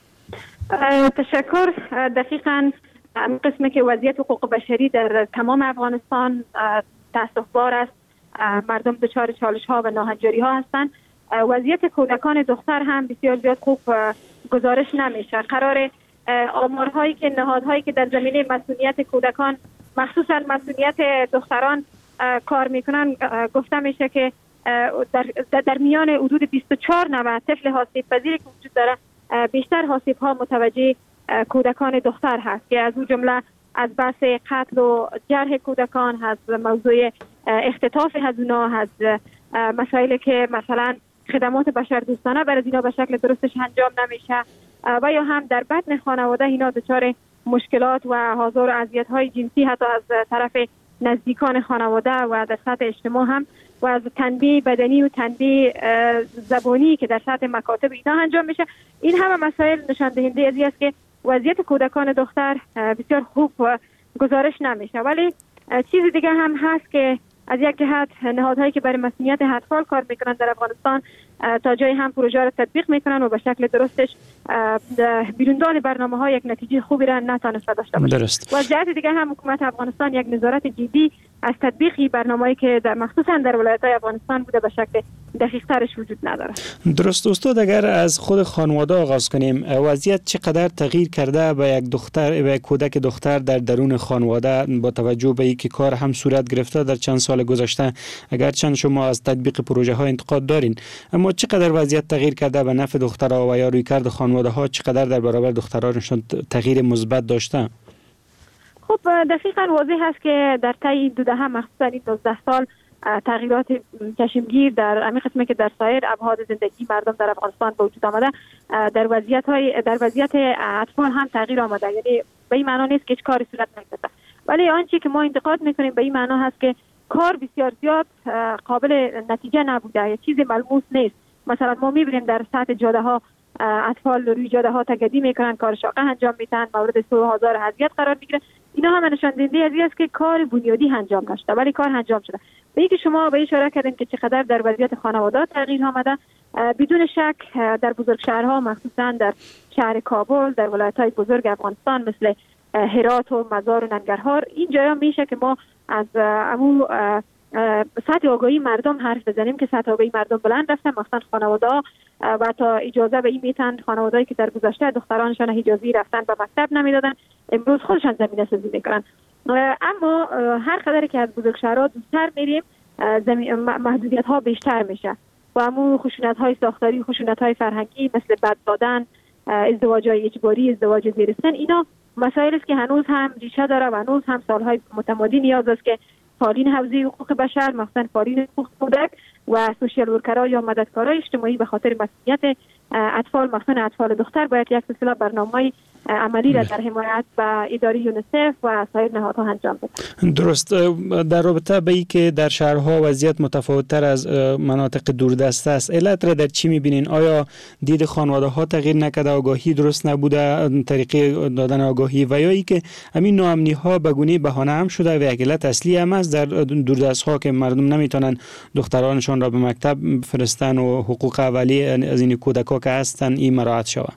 تشکر. دقیقاً قسمی که وضعیت حقوق بشری در تمام افغانستان تأسف‌بار است. مردم دچار چالش ها و ناهنجاری ها هستند. وضعیت کودکان دختر هم بسیار زیاد خوب گزارش نمیشه. قرار آمارهایی که نهادهایی که در زمینه مسئولیت کودکان، مخصوصا مسئولیت دختران کار میکنن، گفته میشه که در میان حدود 24 نوع طفل آسیب پذیری که وجود داره، بیشتر آسیب ها متوجه کودکان دختر هست که از اون جمله از بحث قتل و جرح کودکان، از موضوع اختطاف از اونا، از مسائلی که مثلا خدمات بشردوستانه برای اینا به شکل درستش انجام نمیشه و یا هم در بطن خانواده اینا دچار مشکلات و آزار و اذیت‌های جنسی حتی از طرف نزدیکان خانواده و در سطح اجتماع هم و از تنبیه بدنی و تنبیه زبانی که در سطح مکاتب اینا انجام میشه. این همه مسائل نشان دهنده ازی است که وضعیت کودکان دختر بسیار خوب گزارش نمیشه. ولی چیز دیگه هم هست که از یک جهت نهادهایی که برای مسئولیت اطفال کار میکنن در افغانستان تا جای هم پروژه را تطبیق میکنن و به شکل درستش بیروندان برنامه ها یک نتیجه خوبی را نتونسته داشته باشه. درست. و از جهت دیگه هم حکومت افغانستان یک نظارت جدی از تطبیقی برنامه‌ای که در مخصوصا در ولایت‌های افغانستان بوده به شکل دقیق ترش وجود نداره. درست استاد، اگر از خود خانواده آغاز کنیم، وضعیت چقدر تغییر کرده به یک دختر، به یک کودک دختر در درون خانواده با توجه به اینکه کار هم صورت گرفته در چند سال گذشته، اگرچند شما از تطبیق پروژه ها انتقاد دارین، اما چقدر وضعیت تغییر کرده به نفع دخترها و یا رویکرد خانواده ها چقدر در برابر دخترانشون تغییر مثبت داشته؟ خب دقیقاً واضح هست که در طی 12 مخصوصاً این 12 سال تغییرات چشمگیر در همین قسمه که در سایر ابعاد زندگی مردم در افغانستان به وجود آمده، در وضعیت اطفال هم تغییر آمده. یعنی به این معنا نیست که هیچ کاری صورت نگرفته، ولی آنچه که ما انتقاد میکنیم به این معنا هست که کار بسیار زیاد قابل نتیجه نبوده یا چیز ملموس نیست. مثلا ما میبینیم در سطح جاده ها اطفال روی جاده ها تگدی میکنن، کار شاقه انجام میدن، مورد سوء آزار و اذیت قرار میگیره. اینا هم نشان دهنده از این است که کار بنیادی انجام نشده، ولی کار انجام شده. به اینکه شما به اشاره کردین که چقدر در وضعیت خانواده تغییر آمده، بدون شک در بزرگ شهرها مخصوصا در شهر کابل، در ولایت‌های بزرگ افغانستان مثل هرات و مزار و ننگرهار، این جایا میشه که ما از امو سطح آگاهی مردم حرف بزنیم که سطح آگاهی مردم بلند رفته، مثلا خانواده و تا اجازه به این میتن خانوادهایی که در گذشته دخترانشان اجازه رفتن به مکتب نمیدادن امروز خودشان زمینه سازی میکنن. اما هر قدری که از بزرگ شهرها دورتر میریم محدودیت ها بیشتر میشه و همون خشونت های ساختاری، خشونت های فرهنگی مثل بد دادن، ازدواج های اجباری، ازدواج زیر سن، اینا مسائلی است که هنوز هم ریشه داره و هنوز هم سالهای متمادی نیاز است که فعالین حوزه حقوق بشر، مثلا فعالین حقوق کودک و سوشیال ورکرها یا مددکارای اجتماعی به خاطر مسئولیت اطفال، مثلا اطفال دختر، باید یک سلسله برنامه‌های عملی را در حمایت و اداره یونیسف و سایر نهادها انجام بده. درست. در رابطه به اینکه در شهرها وضعیت متفاوت‌تر از مناطق دوردست است، علت را در چی می‌بینین؟ آیا دید خانواده‌ها تغییر نکرده، آگاهی درست نبوده، طریقه دادن آگاهی، و یا اینکه همین ناامنی‌ها به گونه بهانه هم شده و یک علت اصلی هم است در دوردست‌ها که مردم نمی‌تونن دخترانشان را به مکتب فرستن و حقوق اولیه از این کودک‌ها که هستن این مراعات شود؟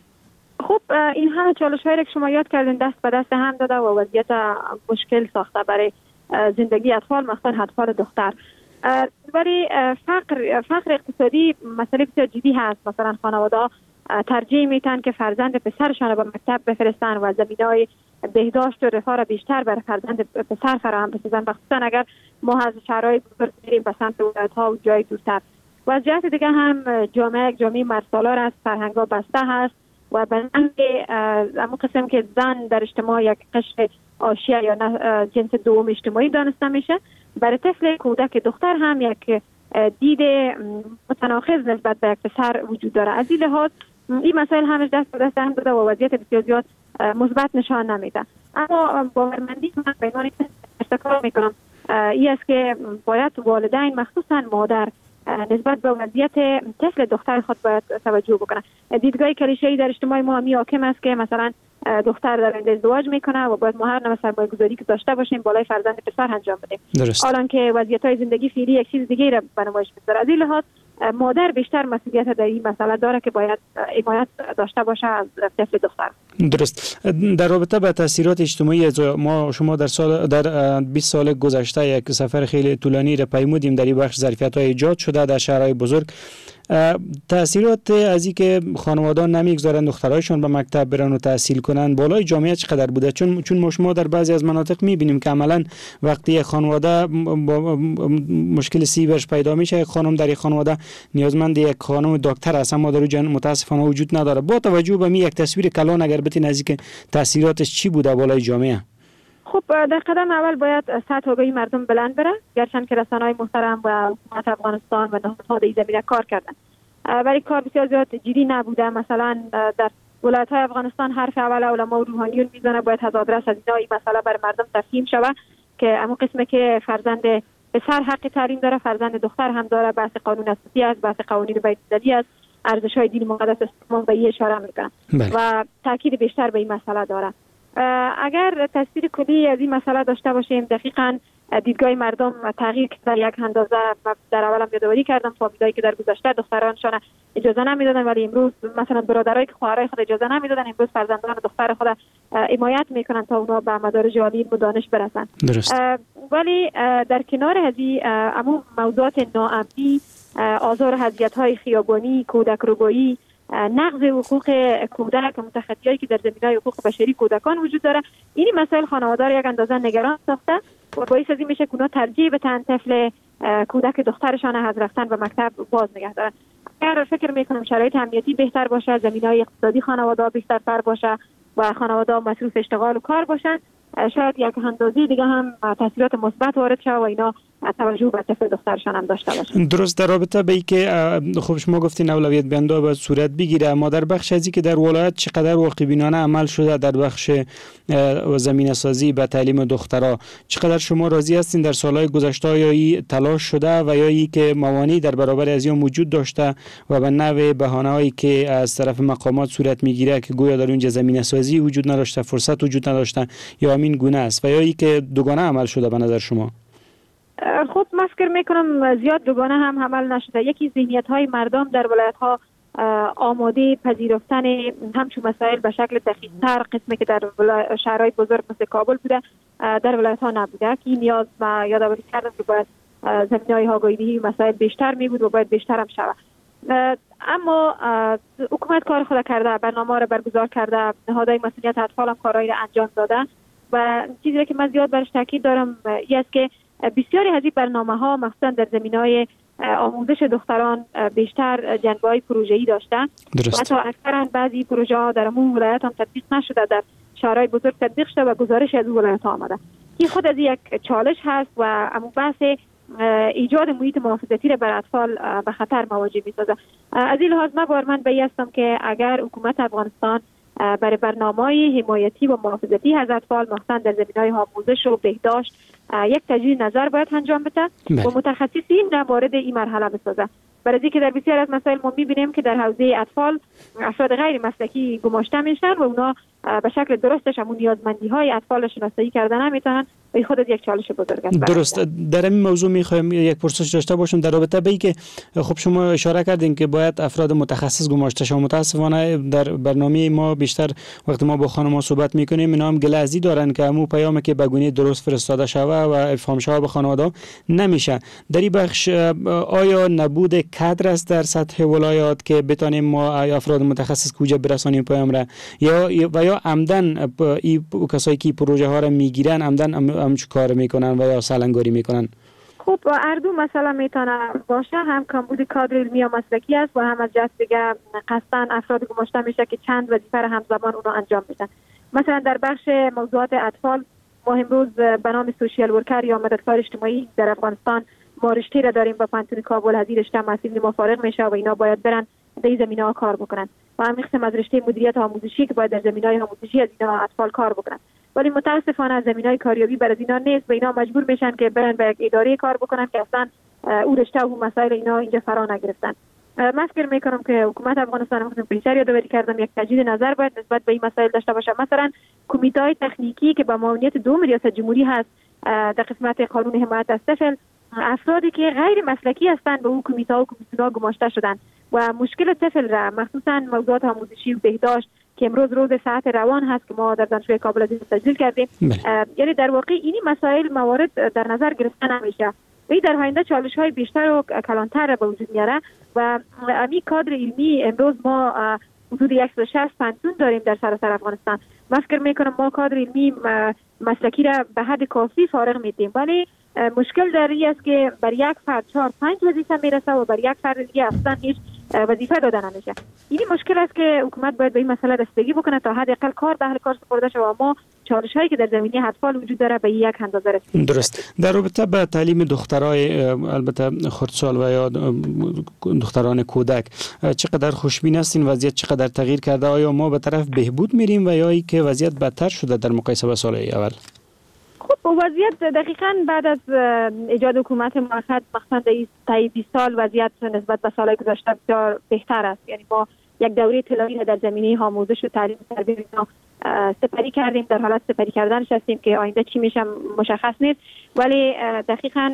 خب این همه چالش‌هایی که شما یاد کردین دست به دست هم داده و وضعیت مشکل ساخته برای زندگی اطفال، مثلا اطفال دختر. ولی فقر اقتصادی مسئله بسیار جدی هست. مثلا خانواده‌ها ترجیح میتن که فرزند پسرشان را به مکتب بفرستن و زمینه‌های بهداشت و رفاه را بیشتر برای فرزند پسر فراهم بسازن، مخصوصا اگر ما از شهرهای بزرگ میریم به سمت ولایت‌ها و جای دورتر. و از جهت دیگه هم جامعه مرزسالار است، فرهنگ‌ها بسته هست و به همون قسم که زن در اجتماع یک قشر آشیه یا جنس دوم اجتماعی دانسته میشه، برای طفل کودک دختر هم یک دید متناقض نسبت به یک پسر وجود داره. از این لحاظ این مسائل همش دست به دست هم داده و وضعیت بسیار زیاد مثبت نشان نمیده. اما باورمندی من به عنوان استقرار میکنم این است که باید والدین مخصوصا مادر نسبت به وضعیت طفل دختر خود باید توجه بکنه. دیدگاه کلیشه‌ای در اجتماع ما همی حاکم است که مثلا دختر در آینده ازدواج میکنه و باید مهر و سرمایه‌گذاری که داشته باشیم بالای فرزند پسر انجام بدیم، حالا که وضعیت‌های زندگی فعلی یک چیز دیگه را به نمایش می‌گذاره. از این لحاظ مادر بیشتر مسئولیت در این مسئله داره که باید حمایت داشته باشه از طفل دختر. درست. در رابطه با تاثیرات اجتماعی شما در 20 سال گذشته یک سفر خیلی طولانی را پیمودیم در این بخش، ظرفیت‌های ایجاد شده در شهرهای بزرگ. تاثیرات از این که خانواده‌ها نمیگذارن دخترایشون به مکتب برن و تحصیل کنن بالای جامعه چقدر بوده؟ چون شما در بعضی از مناطق می‌بینیم که عملاً وقتی خانواده با مشکل سیبرش پیدا میشه، خانم در خانواده نیازمند یک خانم دکتر است، اما در جن متاسفانه وجود نداره. با توجه به یک تصویر کلان اگر بتین از اینکه تاثیراتش چی بوده بالای جامعه؟ خب در قدم اول باید سطح آگاهی مردم بلند بره، گرچند که رسانه‌های محترم و حکومت افغانستان و نهادها در این زمینه کار کردن، ولی کار بسیار زیاد جدی نبوده. مثلا در ولایت‌های افغانستان حرف اول علما و روحانیون میزنه باید از آدرس از این مسئله بر مردم تفهیم شود که اما قسمی که فرزند پسر حق تعلیم داره، فرزند دختر هم داره، بحث قانون اساسی است، بحث قوانین بین‌المللی است، ارزش‌های دین مقدس اسلام به این اشاره میکنه و تاکید بیشتر به این مسئله داره. اگر تصویر کلی از این مسئله داشته باشیم، دقیقاً دیدگاه مردم تغییر کرده یک اندازه. در اولم یادآوری کردم فامیلایی که در گذشته دخترانشان اجازه نمیدادن ولی امروز مثلا برادرایی که خواهرای خود اجازه نمیدادن امروز فرزندان دختر خود حمایت میکنن تا اونا به مدارج عالی و دانش برسن. ولی در کنار هذه عموم موضوعات ناامنی، آزار و اذیت‌های خیابانی، کودک ربایی، نقض حقوق کودک و متخطیایی که در زمینه‌های حقوق بشری کودکان وجود داره، این مسائل خانواده را یک اندازه نگران ساخته و باعث از این میشه که اونا ترجیح بدن طفل کودک دخترشان از رفتن به مکتب باز نگه دارن. اگر فکر میکنم شرایط امنیتی بهتر باشه، زمینه‌های اقتصادی خانواده بهتر باشه و خانواده مصروف اشتغال و کار باشن، شاید یک اندازه دیگه هم تاثیرات مثبت وارد شه و اینا توجه به طفل دخترشان هم داشته باشن. درست. در رابطه به اینکه خب شما گفتین اولویت بندی باید صورت بگیره، اما در بخش از اینکه در ولایت چقدر واقع بینانه عمل شده در بخش زمینه سازی به تعلیم دخترها، چقدر شما راضی هستین در سالهای گذشته یا این تلاش شده و یا این که موانعی در برابر از این وجود داشته و به نوع بهانه‌هایی که از طرف مقامات صورت میگیره که گویا در اونجا زمینه سازی وجود نداشته، فرصت وجود نداشته یا همین گونه است و یا این که دوگانه عمل شده به نظر شما؟ خب من فکر میکنم زیاد دوگانه هم عمل نشده. یکی ذهنیت‌های مردم در ولایت‌ها آماده پذیرفتن همچون مسائل به شکل دقیق‌تر، قسمی که در شهرهای بزرگ مثل کابل بوده در ولایت‌ها نبوده که نیاز ما یادآوری کردم که باید زمینه‌های آگاهی مسائل بیشتر می بود و باید بیشتر هم شود. اما حکومت کار خود کرده، برنامه را برگزار کرده، نهادهای مسئولیت اطفال هم کارهایی را انجام داده و چیزی که من زیاد برش تاکید دارم این است که بسیاری از این برنامه‌ها مخصوصا در زمینه‌های آموزش دختران بیشتر جنبه‌های پروژه‌ای داشتن و حتی اکثرا بعضی پروژه‌ها در همون ولایت هم تطبیق نشده، در شهرهای بزرگ تطبیق شده و گزارش از اون ولایت‌ها آمده. این خود از یک چالش هست و همون بحث ایجاد محیط محافظتی را بر اطفال به خطر مواجه می‌سازه. از این لحاظ من به هستم که اگر حکومت افغانستان برای برنامه‌های حمایتی و محافظتی از اطفال مخصوصا در زمینه‌های آموزش و بهداشت یک تجدید نظر باید انجام بده و متخصصین در مورد این مرحله بسازه. برای اینکه در بسیار از مسائل ما می‌بینیم که در حوزه اطفال افراد غیر مسلکی گماشته میشن و اونا به شکل درستش همون نیازمندی‌های اطفال شناسایی کردن نمیتونن و خود یک چالش بزرگ است. درست. در این موضوع می‌خوایم یک پرسش داشته باشم در رابطه به اینکه خب شما اشاره کردین که باید افراد متخصص گماشته شوند. متأسفانه در برنامه ما بیشتر وقتی ما با خانم‌ها صحبت می‌کنیم اینا هم گلازی دارن که همون پیامی که به گونه درست فرستاده شوه و افهام شوه به خانواده نمیشه. در این بخش آیا نبود کادر است در سطح ولایات که بتونیم ما افراد متخصص کجا برسانیم پیام را یا عمدن این کسایی که پروژه ها را میگیرن عمدن همچون کار میکنن و یا سالنگاری میکنن؟ خب هر دو مسئله میتونه باشه، هم کمبود کادر علمی یا مسلکی است و هم از جهت دیگه قصداً افراد گماشته میشه که چند وظیفه را همزمان اونها انجام میدن. مثلا در بخش موضوعات اطفال ما امروز به نام سوشیال ورکر یا مددکار اجتماعی در افغانستان ما رشته را داریم با پانتون کابل. از این رشته محصولین ما فارغ میشه و اینا باید برن در این زمینه‌ها کار بکنن و هم قسم از رشته مدیریت آموزشی که باید در زمینه‌های آموزشی از اینا اطفال کار بکنن، ولی متاسفانه از زمینه‌های کاریابی برای اینا نیست و اینا مجبور میشن که برن به یک اداره کار بکنن که اصلا اون رشته و مسائل اینا اینجا فرا نگرفتن. من فکر میکنم که حکومت افغانستان هم بیشتر یادآوری کردم یک تجدید نظر باید نسبت به این مسائل داشته باشه. مثلا کمیته تکنیکی که با معاونیت دوم ریاست جمهوری هست در قسمت قانون حمایت از طفل، افرادی که غیر مسلکی هستند به اون کمیته و کمیسیون‌ها گماشته شدن و مشکل طفل را مخصوصا موضوعات آموزشی و بهداشت که امروز روز ساعت روان هست که ما در دانشگاه کابل از این تسجیل کردیم، یعنی در واقع این مسائل موارد در نظر گرفته نمیشه. این در آینده چالش‌های بیشتر و کلانتر به وجود میاره و همین کادر علمی امروز ما حدود 160 پانتون داریم در سراسر افغانستان. من فکر میکنم ما کادر علمی مسلکی را به حد کافی فارغ میدیم، ولی مشکل در این است که بر یک فرد 4-5 وظیفه میرسه و بر یک فرد دیگه اصلا هیچ وظیفه داده نمیشه. این مشکل است که حکومت باید به این مسئله رسیدگی بکنه تا حداقل کار به اهل کار سپرده شه و ما چالش هایی که در زمینه اطفال وجود داره به یک اندازه رسید. درست. در رابطه با تعلیم دخترای البته خردسال و یا دختران کودک چقدر خوشبین هستین؟ وضعیت چقدر تغییر کرده؟ آیا ما به طرف بهبود میریم و یا ای که وضعیت بدتر شده در مقایسه با سال اول؟ خب وضعیت دقیقاً بعد از ایجاد حکومت موقت مخصوصا در 20 سال وضعیت نسبت به سالهای گذشته بسیار بهتر است. یعنی ما یک دوره طولانی در زمینه آموزش و تعلیم و تربیت سپری کردیم، در حالت سپری کردنش هستیم که آینده چی میشه مشخص نیست، ولی دقیقاً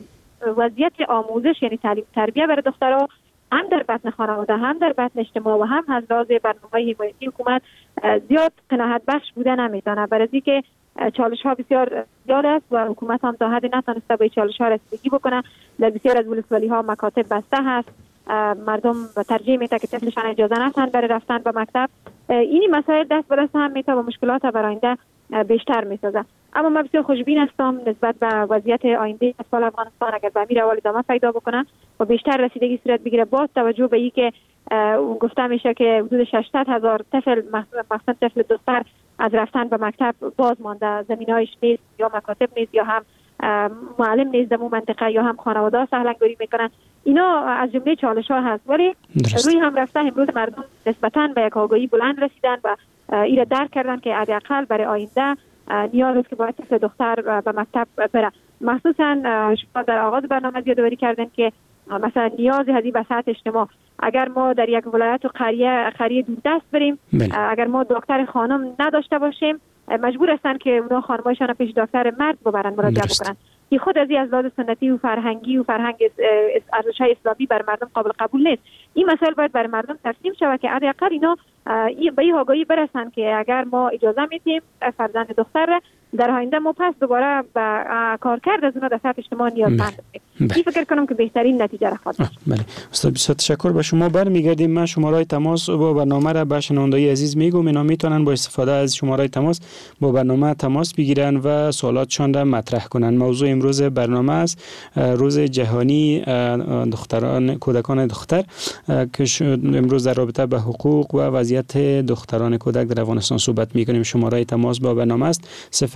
وضعیت آموزش یعنی تعلیم تربیت برای دخترها هم در بطن خانواده هم در بطن اجتماع و هم از لحاظ برنامه‌های حمایتی حکومت زیاد قناعت بخش بوده نمیتونه، برای اینکه چالش ها بسیار زیاد است و حکومت هم تا حدی نتونسته به چالش ها رسیدگی بکنه. در بسیار از ولسوالی ها مکاتب بسته هست، مردم ترجیح میده که طفلشان اجازه نتن برای رفتن به مکتب. اینی مسائل دست به دست هم میته و مشکلات برای آینده بیشتر میسازه. اما من بسیار خوشبین هستم نسبت به وضعیت آینده اطفال افغانستان اگر به همین روال ادامه پیدا بکنه و بیشتر رسیدگی صورت بگیره، با توجه به اینکه گفته میشه که حدود 600,000 طفل مثلا طفل دختر از رفتن به مکتب باز مانده، زمینهایش نیست یا مکاتب نیست یا هم معلم نیست در منطقه یا هم خانواده ها سهلنگاری میکنن. اینا از جمله چالش ها هست، ولی روی هم رفته امروز مردم نسبتاً به یک آگاهی بلند رسیدن و ایره درک کردن که حداقل برای آینده نیاز است که باید طفل دختر به مکتب بره. مخصوصا شما در آغاز برنامه یادآوری کردن که مثلا نیازی هزی به سطح اجتماع، اگر ما در یک ولایت و قریه دوردست بریم، اگر ما دکتر خانم نداشته باشیم مجبور هستن که اونا خانمایشان پیش دکتر مرد ببرن مراجعه بکنن. این خود از لحاظ سنتی و فرهنگی و فرهنگ ارزش‌های اسلامی بر مردم قابل قبول نیست. این مسائل باید بر مردم ترسیم شود که حداقل اینا به این آگاهی برسن که اگر ما اجازه میدیم فرزند دختر در آینده ما پس دوباره به کارکرد از اونها در سطح اجتماع نیازمند هستیم. این فکر کنم که بهترین نتیجه را خواهد داشت. بله استاد بسیار تشکر. به شما برمیگردیم. من شماره تماس با برنامه را به شنوندگان عزیز میگم، اینا میتونن با استفاده از شماره تماس با برنامه تماس بگیرن و سوالاتشان را مطرح کنن. موضوع امروز برنامه است روز جهانی دختران کودکان دختر که امروز در رابطه به حقوق و وضعیت دختران کودک در افغانستان صحبت میکنیم. شماره تماس با برنامه است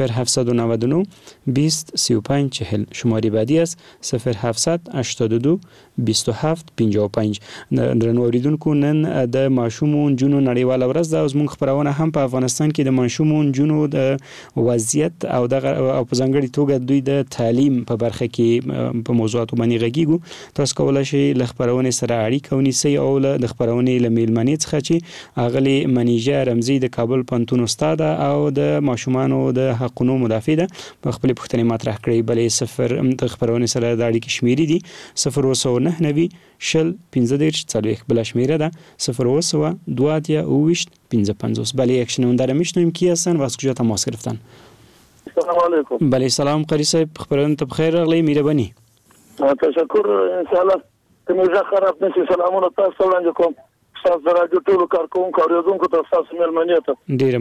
0799 20 35 40. شماره بعدی است 0782 27 55. درنو اوریدونکو نن د ماشومون جنو نړیواله ورځ ده. زموږ خبرونه هم په افغانستان کې د ماشومون جنو د وضعیت او د په ځانګړي توګه دوی د تعلیم په برخه کې په موضوعاتو باندې غږیږو. تاسو کولای شئ له خبرونه سره اړیکه ونیسئ او له خبرونه له میلمنې څخه چې اغلی منیجه رمزي د کابل پنتون استاد او د ماشومانو د حقوقو مدافع ده په خپل پوښتنې مطرح کړې. بلې صفر د خبرونه سره د اړیکې شمیرې دي 090 شل 15 40 بلا شمیره ده 0 2 اوشت 55. بله یک شنونده را میشنویم کی هستن و از کجا تماس گرفتن؟ سلام علیکم. بله سلام قاری صاحب، خبرونه ته بخیر راغلی، مهرباني. تشکر. ان شاء الله که موږ خراب نشي. سلامونه تاسو وړاندې کوم. تاسو راځو ټول کارکونکو اوریدونکو ته تاسو مېلمنې ته ډیر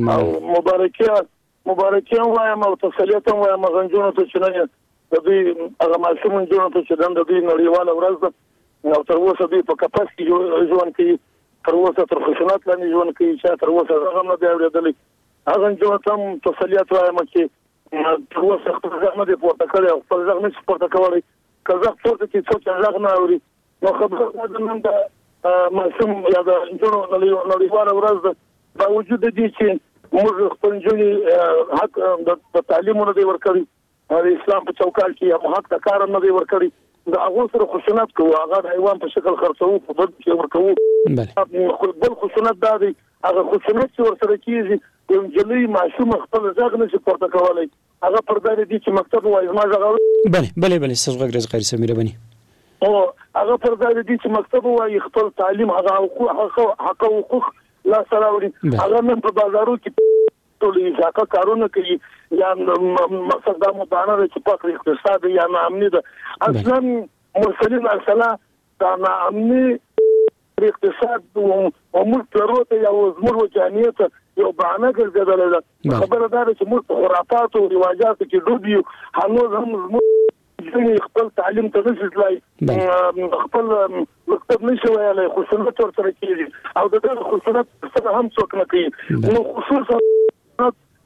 مبارکي وایم او تسلیت وایم غنجونو ته چې نه د دوی هغه ماشومان جوړ ته چې د دوی نړیواله ورځ ده او تر اوسه دوی په کپاس کې ژوند کوي، تر اوسه تر خشونت لاندې ژوند کوي، چې تر اوسه هغه نه دی اورېدلی. هغه جوړ ته تسلیت وایم چې تر اوسه خپل ځان نه دی پورته کړی او خپل ځان نشي پورته کولی. که زه پورته کې څوک ځان نه اوري نو خبره ده نن د ماشوم یا د جوړ نړیواله ورځ ده باوجود دې چې موږ خپل جونې حق د تعلیم نه دی ورکړی، د اسلام په چوکاټ کې هم حق د کار نه دی ورکړی، د هغه سره خشونت کوو، هغه د حیوان په شکل خرڅوو، په بل کې ورکوو. بل خشونت دا دی هغه خشونت چې ورسره کېږي یو نجلۍ ماشوم خپل غږ نشي پورته کولی، هغه پر ځای دی چې مکتب وایي زما غږ بله ستاسو غږ راځي قاری صاحب مهرباني. هغه پر ځای دی چې مکتب وایي خپل تعلیم هغه حقوق لا سراوري، هغه نن په بازارو کې ټول ځکه کارونه کوي یا مقصد دا مبانه ده چې فقر اقتصاد یا ناامني ده. اصلا مرسلین اصلا دا ناامني اقتصاد او موږ پروت یا زموږ وجانیت یو بهانه ګرځېدلې ده. خبره دا ده چې موږ خرافات او رواجات کې ډوب یو، هنوز هم زموږ خپل تعلیم ته نشي تلای، خپل مکتب نشي ویلی، خشونت ورسره کېږي او د دغه خشونت سره هم څوک نه کوي. نو خصوصا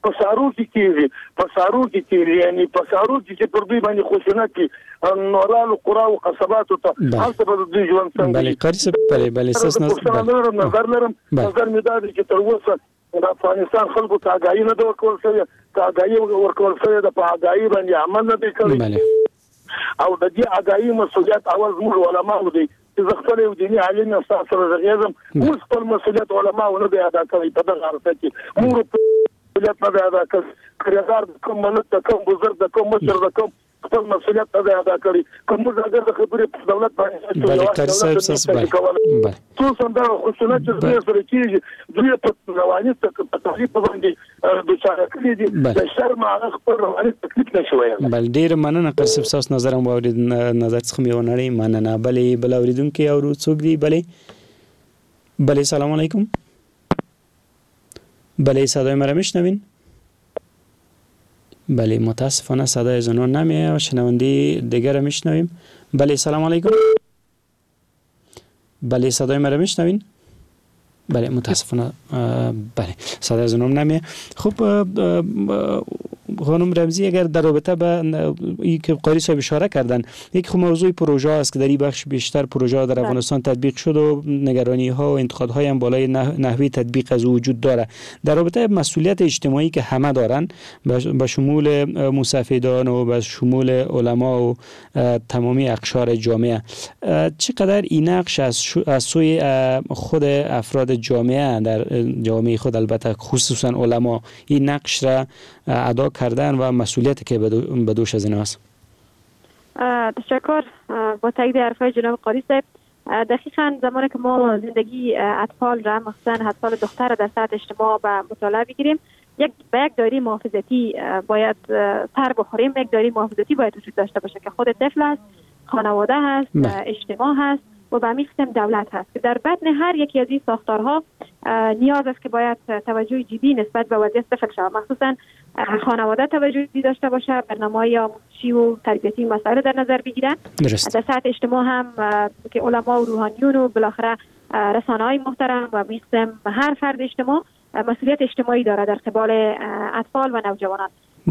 په سارو کې یعنی په سارو کې پر دوی باندې خشونت کې نورال قرا او قصبات ته حالت په دوی ژوند څنګه بله قاری صاحب بله اساس نظر لرم مې دا چې تر اوسه د افغانستان خلکو ته آگاهی نه ورکول شوی د په آگاهی باندې عمل نه دی کړی او د دې آگاهی مسؤلیت اول زموږ علماء دي چې خپل یو دیني عالم استاد سره غږیږم موږ خپل مسؤلیت علماء نه دی ادا کوي په دغه حالت کې موږ مسؤلیت نه ادا کوي کړیدار کوم ملت ته کوم بزرګ د کوم مشر د کوم خپل مسؤلیت نه ادا کوي کوم څنګه د خبرې په دولت باندې بله قاری صاحب څو څنګه خصوصیت چې سره کیږي دوی په رواني تکلیف باندې د شارکلي دي د شرم هغه خپل رواني تکلیف نشوي بل ډیر مننه قاری صاحب تاسو نظر مو اورید نظر څخه مې ونړی مننه بل اوریدونکو او څوک دی بله سلام علیکم بله صدای مرا میشنوین بله متاسفانه صدای زنان نمیاد و شنونده دیگر میشنویم بله سلام علیکم بله صدای مرا میشنوین بله متاسفانه بله صدای زنان نمیاد خب خانم رمزی اگر در رابطه با این که قاری صاحب اشاره کردن یک خب موضوع پروژه است که در این بخش بیشتر پروژه در افغانستان تطبیق شد و نگرانی ها و انتقادهای هم بالای نحوه تطبیق از وجود داره در رابطه مسئولیت اجتماعی که همه دارن به شمول مسافدان و به شمول علما و تمامی اقشار جامعه چقدر این نقش از سوی خود افراد جامعه در جامعه خود البته خصوصا علما این نقش را ادا کردن و مسئولیت که به دوش از ایناست. تشکر. با تایید حرفای جناب قاری صاحب دقیقاً زمانی که ما زندگی اطفال را مخصوصا اطفال دختر در سطح اجتماع به مطالعه بگیریم یک دایره محافظتی باید سر بخوریم یک دایره محافظتی باید وجود داشته باشه که خود طفل است خانواده هست اجتماع هست و به همین قسم دولت هست که در بطن هر یکی از این ساختارها نیاز است که باید توجه جدی نسبت به وضعیت طفل شود مخصوصا خانواده توجه جدی داشته باشه برنامه‌های آموزشی و تربیتی مسائل در نظر بگیرن در سطح اجتماع هم که علما و روحانیون و بالاخره رسانه‌های محترم و به قسم هر فرد اجتماع مسئولیت اجتماعی داره در قبال اطفال و نوجوانان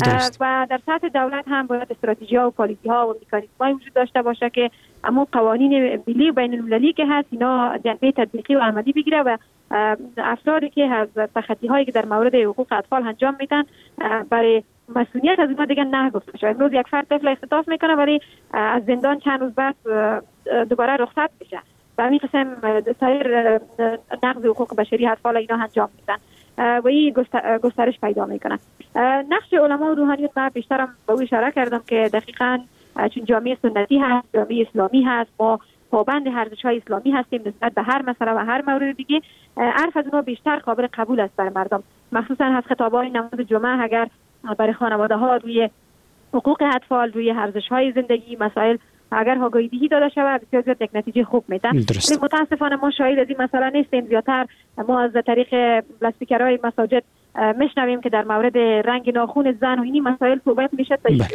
و در سطح دولت هم باید استراتژی‌ها و پالیسی‌ها و مکانیزم‌های وجود داشته باشه که اما قوانین ملی و بین‌المللی که هست اینا جنبه تطبیقی و عملی بگیره و افرادی که از تخطی‌هایی که در مورد حقوق اطفال انجام میدن برای مسئولیت از اینا دیگه نه گفته بشه. امروز یک فرد طفل اختطاف میکنه ولی از زندان چند روز بعد دوباره رخصت میشه. به همین قسم سایر نقض حقوق بشری اطفال اینا انجام میدن و این گسترش پیدا میکنه. نقش علما و روحانیون من بیشترم به او اشاره کردم که دقیقاً چون جامعه سنتی هست جامعه اسلامی هست ما پابند ارزش‌های اسلامی هستیم نسبت به هر مسئله و هر مورد دیگه حرف از اونها بیشتر قابل قبول است برای مردم مخصوصا از خطاب‌های نماز جمعه اگر برای خانواده‌ها روی حقوق اطفال روی ارزش‌های زندگی مسائل اگر آگاهی داده شود بسیار زیاد یک نتیجه خوب میده. متاسفانه ما شاهد از این مسئله نیستیم زیادتر ما از طریق لاسپیکرهای مساجد میشنویم که در مورد رنگ ناخن زن و این مسائل صحبت میشه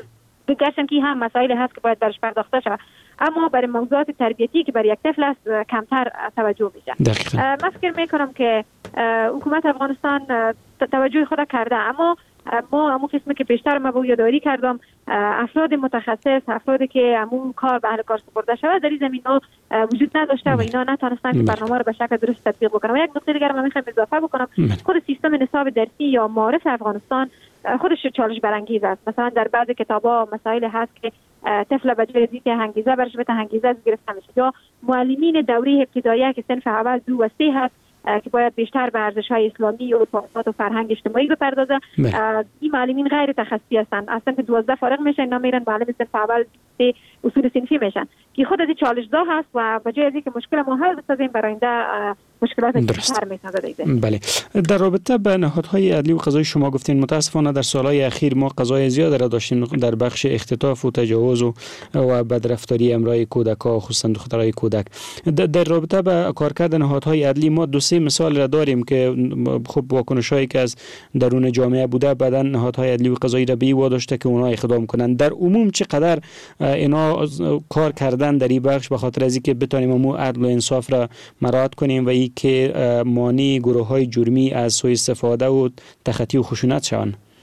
بگرچه که هم مسائل هست که باید درش پرداخته شود اما برای موضوعات تربیتی که برای یک طفل است کمتر توجه میشه. من فکر میکنم که حکومت افغانستان توجه خود کرده اما ما همون قسمی که بیشتر ما به یادآوری کردم افراد متخصص افرادی که همون کار به اهل کار سپرده شود در این زمینه وجود نداشته و اینا نتونستن که برنامه رو به شکل درست تطبیق بکنن و یک نکته دیگر من میخوام اضافه بکنم خود سیستم نصاب درسی یا معارف افغانستان خودش چالش برانگیز است. مثلا در بعضی کتاب‌ها مسائل هست که طفل به جای اینکه انگیزه برش بده انگیزه گرفته میشه یا معلمین دوره ابتدایی که صنف اول 2 و 3 هست که باید بیشتر به ارزش‌های اسلامی و ثقافت و فرهنگ اجتماعی بپردازه این معلمین غیر تخصصی هستند اصلا که 12 فارغ میشن اینا میرن معلم صنف اول اصول صنفی میشن که خود از چالش زا هست و به جای اینکه مشکل ما حل بسازیم برای آینده مشکلات بیشتر میسازه. بله در رابطه با نهادهای عدلی و قضایی شما گفتین متاسفانه در سالهای اخیر ما قضای زیاد را داشتیم در بخش اختطاف و تجاوز و بدرفتاری امرای کودک‌ها خصوصا دخترای کودک در رابطه با کارکرد نهادهای عدلی ما 2-3 مثال را داریم که خب واکنش‌هایی که از درون جامعه بوده بعداً نهادهای عدلی و قضایی را به این واداشته که اونها اقدام کنند در عموم چقدر اینا کار کردن در این بخش به خاطر از اینکه بتونیم مو عدل و انصاف را مراعات کنیم و اینکه مانع گروه‌های جرمی از سوء استفاده و تخطی و خشونت شوند.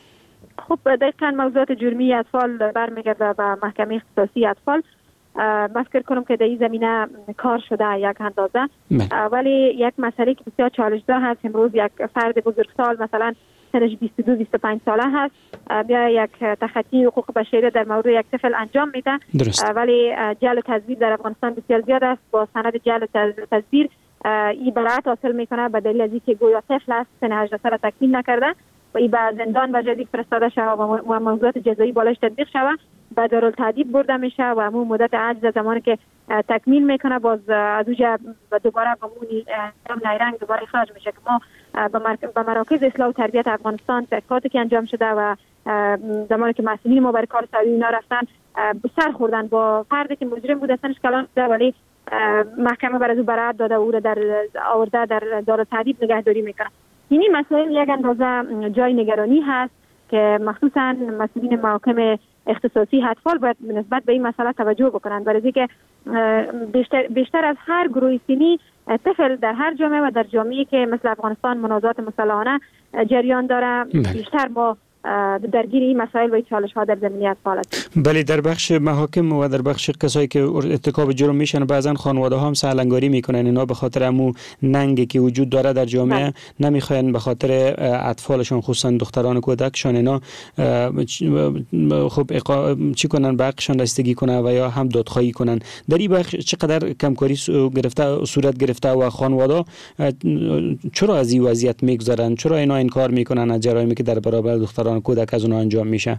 خب دقیقاً موضوعات جرمی اطفال برمیگرده به محکمه اختصاصی اطفال. من فکر کنم که در این زمینه کار شده یک اندازه، ولی یک مسئله که بسیار چالش‌زا هست. امروز یک فرد بزرگسال مثلا سنش 22-25 ساله هست، بیا یک تخطی حقوق بشری در مورد یک طفل انجام میده، ولی جعل و تزویر در افغانستان بسیار زیاد است. با سند جعل و تزویر این براءت حاصل میکنه به دلیل از اینکه گویا طفل است، سن 18 سال تکمیل نکرده و این به زندان و جدید فرستاده شود و موضوعات جزایی بالش تطبیق شود، به دارالتعدیب برده میشه و همون مدت عجز زمانی که تکمیل میکنه باز از اونجا دوباره به اون نیرنگ دوباره اخراج میشه. که ما به مراکز اصلاح و تربیت افغانستان تحقیقاتی که انجام شده و زمانی که مسئولین ما برای کار سعودی اینا رفتن سر خوردن با فردی که مجرم بود، سنش کلان شده ولی محکمه برای او براءت داده و او را در آورده در دارالتعدیب نگهداری میکنه. این مسائل یک اندازه جای نگرانی هست که مخصوصا مسئولین محاکم اختصاصی اطفال باید نسبت به این مسئله توجه بکنند، برای اینکه بیشتر از هر گروه سنی طفل در هر جامعه و در جامعه‌ای که مثل افغانستان منازعات مسلحانه جریان داره بیشتر ما درگیر این مسائل و چالش ها در زمینه اطفال هستیم. بله، در بخش محاکم و در بخش کسایی که ارتکاب جرم میشن بعضا خانواده ها هم سهلنگاری میکنن، اینا به خاطر همون ننگی که وجود داره در جامعه نمیخواین به خاطر اطفالشون خصوصا دختران کودکشان اینا خب چی کنن، به حقشان رسیدگی کنن و یا هم دادخواهی کنن. در این بخش چقدر کمکاری صورت گرفته و خانواده چرا از این وضعیت میگذرن، چرا اینا انکار میکنن از جرایمی که در برابر دختران کودک از اونها انجام میشه؟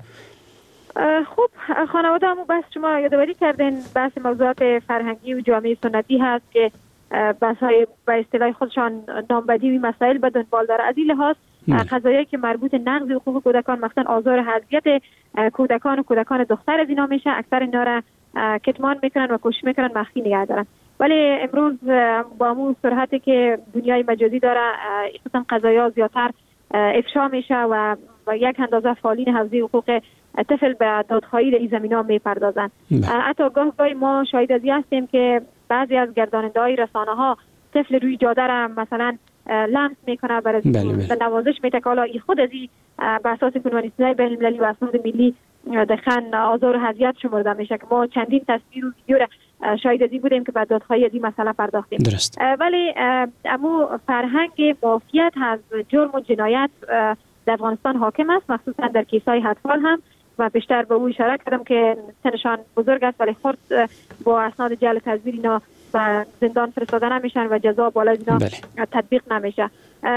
خب خانواده همون بحث شما یادآوری کردین، بحث موضوعات فرهنگی و جامعه سنتی هست که بحث های به اصطلاح خودشان نامبدی و مسائل به دنبال داره. از این لحاظ قضایایی که مربوط نقض حقوق کودکان مثلا آزار و اذیت کودکان و کودکان دختر از اینا میشه، اکثر اینا را کتمان میکنن و کوشش میکنن مخفی نگه دارن. ولی امروز با همون سرعتی که دنیای مجازی داره خصوصا قضایا زیادتر افشا میشه و یک اندازه فعالین حوزه حقوق طفل به دادخواهی در این زمینه‌ها میپردازن. حتی گاهی ما شاهد از این هستیم که بعضی از گرداننده‌های رسانه‌ها طفل روی جاده را مثلا لمس میکنه، برای نوازش میده که حالا این خود از این به اساس کنوانسیون‌های بین‌المللی و اسناد ملی دخن آزار و اذیت شمرده میشه که ما چندین تصویر و ویدیو را شاهد از این بودیم که بعد دادخواهی از این مسئله پرداختیم. ولی امو فرهنگ معافیت از جرم و جنایت در افغانستان حاکم است، مخصوصا در کیس‌های اطفال هم، و بیشتر به او اشاره کردم که سنشان بزرگ است ولی خرد با اسناد جعل تزویر اینا به زندان فرستاده نمیشن و جزا بالا اینا تطبیق نمیشه.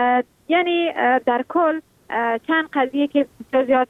یعنی در کل چند قضیه که بسیار زیاد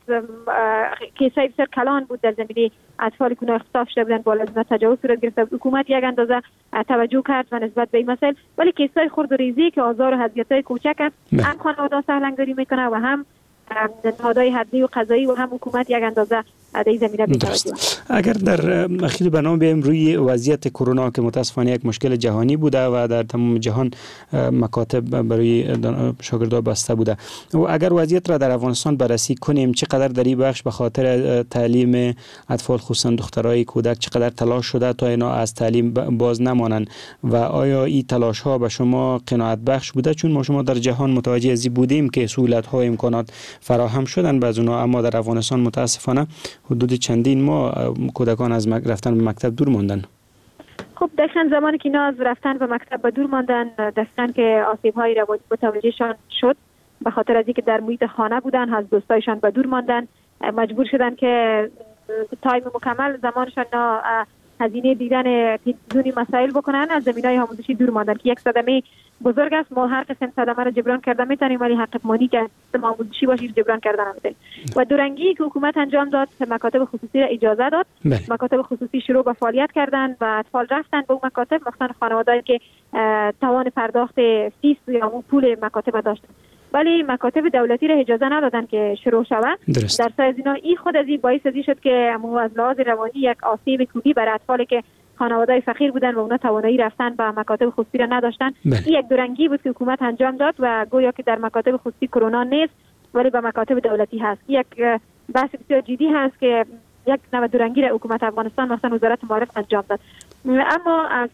کیسای بسیار کلان بود در زمینه اطفال که اختطاف شده بودن بالا از اینا تجاوز صورت گرفته، حکومت یک اندازه توجه کرد و نسبت به این مسائل، ولی کیسای خرد و ریزی که آزار و اذیت‌های کوچک است هم خانواده سهلنگاری میکنه و هم نهادهای حدی و قضایی و هم حکومت یک اندازه در این زمینه بی‌توجهی. اگر در اخیر برنامه بیایم روی وضعیت کرونا که متاسفانه یک مشکل جهانی بوده و در تمام جهان مکاتب برای شاگردان بسته بوده و اگر وضعیت را در افغانستان بررسی کنیم چقدر در این بخش به خاطر تعلیم اطفال خصوصا دخترای کودک چقدر تلاش شده تا اینا از تعلیم باز نمانند و آیا این تلاش ها به شما قناعت بخش بوده؟ چون ما شما در جهان متوجه از بودیم که سهولت ها امکانات فراهم شدن بعض اونها، اما در افغانستان متاسفانه حدود چندین ماه کودکان از رفتن به مکتب دور ماندن. خب دقیقاً زمانی که اینا از رفتن به مکتب به دور ماندن دقیقاً که آسیب‌های روانی متوجهشان شد، به خاطر از اینکه در محیط خانه بودن از دوستایشان به دور ماندن، مجبور شدن که تایم مکمل زمانشان هزینه دیدن تلویزیونی مسائل بکنن، از زمینه‌های آموزشی دور ماندن که یک صدمه بزرگ است. ما هر قسم صدمه را جبران کرده میتونیم ولی حق مالی که آموزشی باشه جبران کردن نمیتونیم. و دورنگی که حکومت انجام داد مکاتب خصوصی را اجازه داد، مکاتب خصوصی شروع به فعالیت کردن و اطفال رفتن به اون مکاتب، مثلا خانواده‌ای که توان پرداخت فیس یا اون پول مکاتب داشتن، ولی مکاتب دولتی را اجازه ندادن که شروع شود. در سایه از اینا این خود از این باعث ازی شد که از لحاظ روانی یک آسیب کلی برای اطفالی که خانواده‌ای فقیر بودن و اونا توانایی رفتن به مکاتب خصوصی را نداشتن. این یک دورنگی بود که حکومت انجام داد و گویا که در مکاتب خصوصی کرونا نیست ولی به مکاتب دولتی هست. یک بحث بسیار جدی هست که یک نوع دورنگی را حکومت افغانستان مثلا وزارت معارف انجام داد. اما از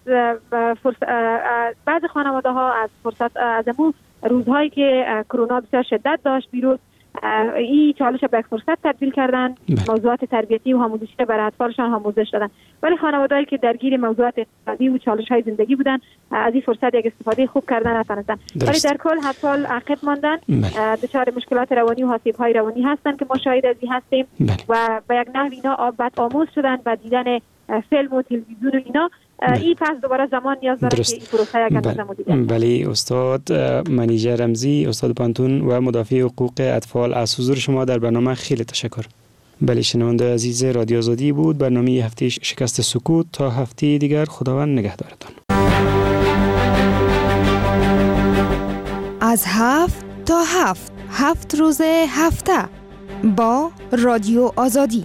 بعض خانواده‌ها از فرصت از روزهایی که کرونا بسیار شدت داشت ویروس این چالش به یک فرصت تبدیل کردن، موضوعات تربیتی و آموزشی برای اطفالشان آموزش دادن. ولی خانوادهایی که درگیر موضوعات اقتصادی و چالش های زندگی بودن از این فرصت یک استفاده خوب کردن نتونستن. ولی در کل اطفال عاقب ماندن، دچار مشکلات روانی و آسیب های روانی هستن که ما شاهد از این هستیم و به یک نحو اینا بد آموز شدن و دیدن فیلم و تلویزیون و اینا. این پس دوباره زمان نیاز داره که این پروسه یک اندازه مدیریت. بله استاد منیژه رمزی، استاد پانتون و مدافع حقوق اطفال، از حضور شما در برنامه خیلی تشکر. بله شنونده عزیز رادیو آزادی بود برنامه هفته شکست سکوت. تا هفته دیگر خداوند نگهدارتان. از 7 تا 7 روز هفته با رادیو آزادی.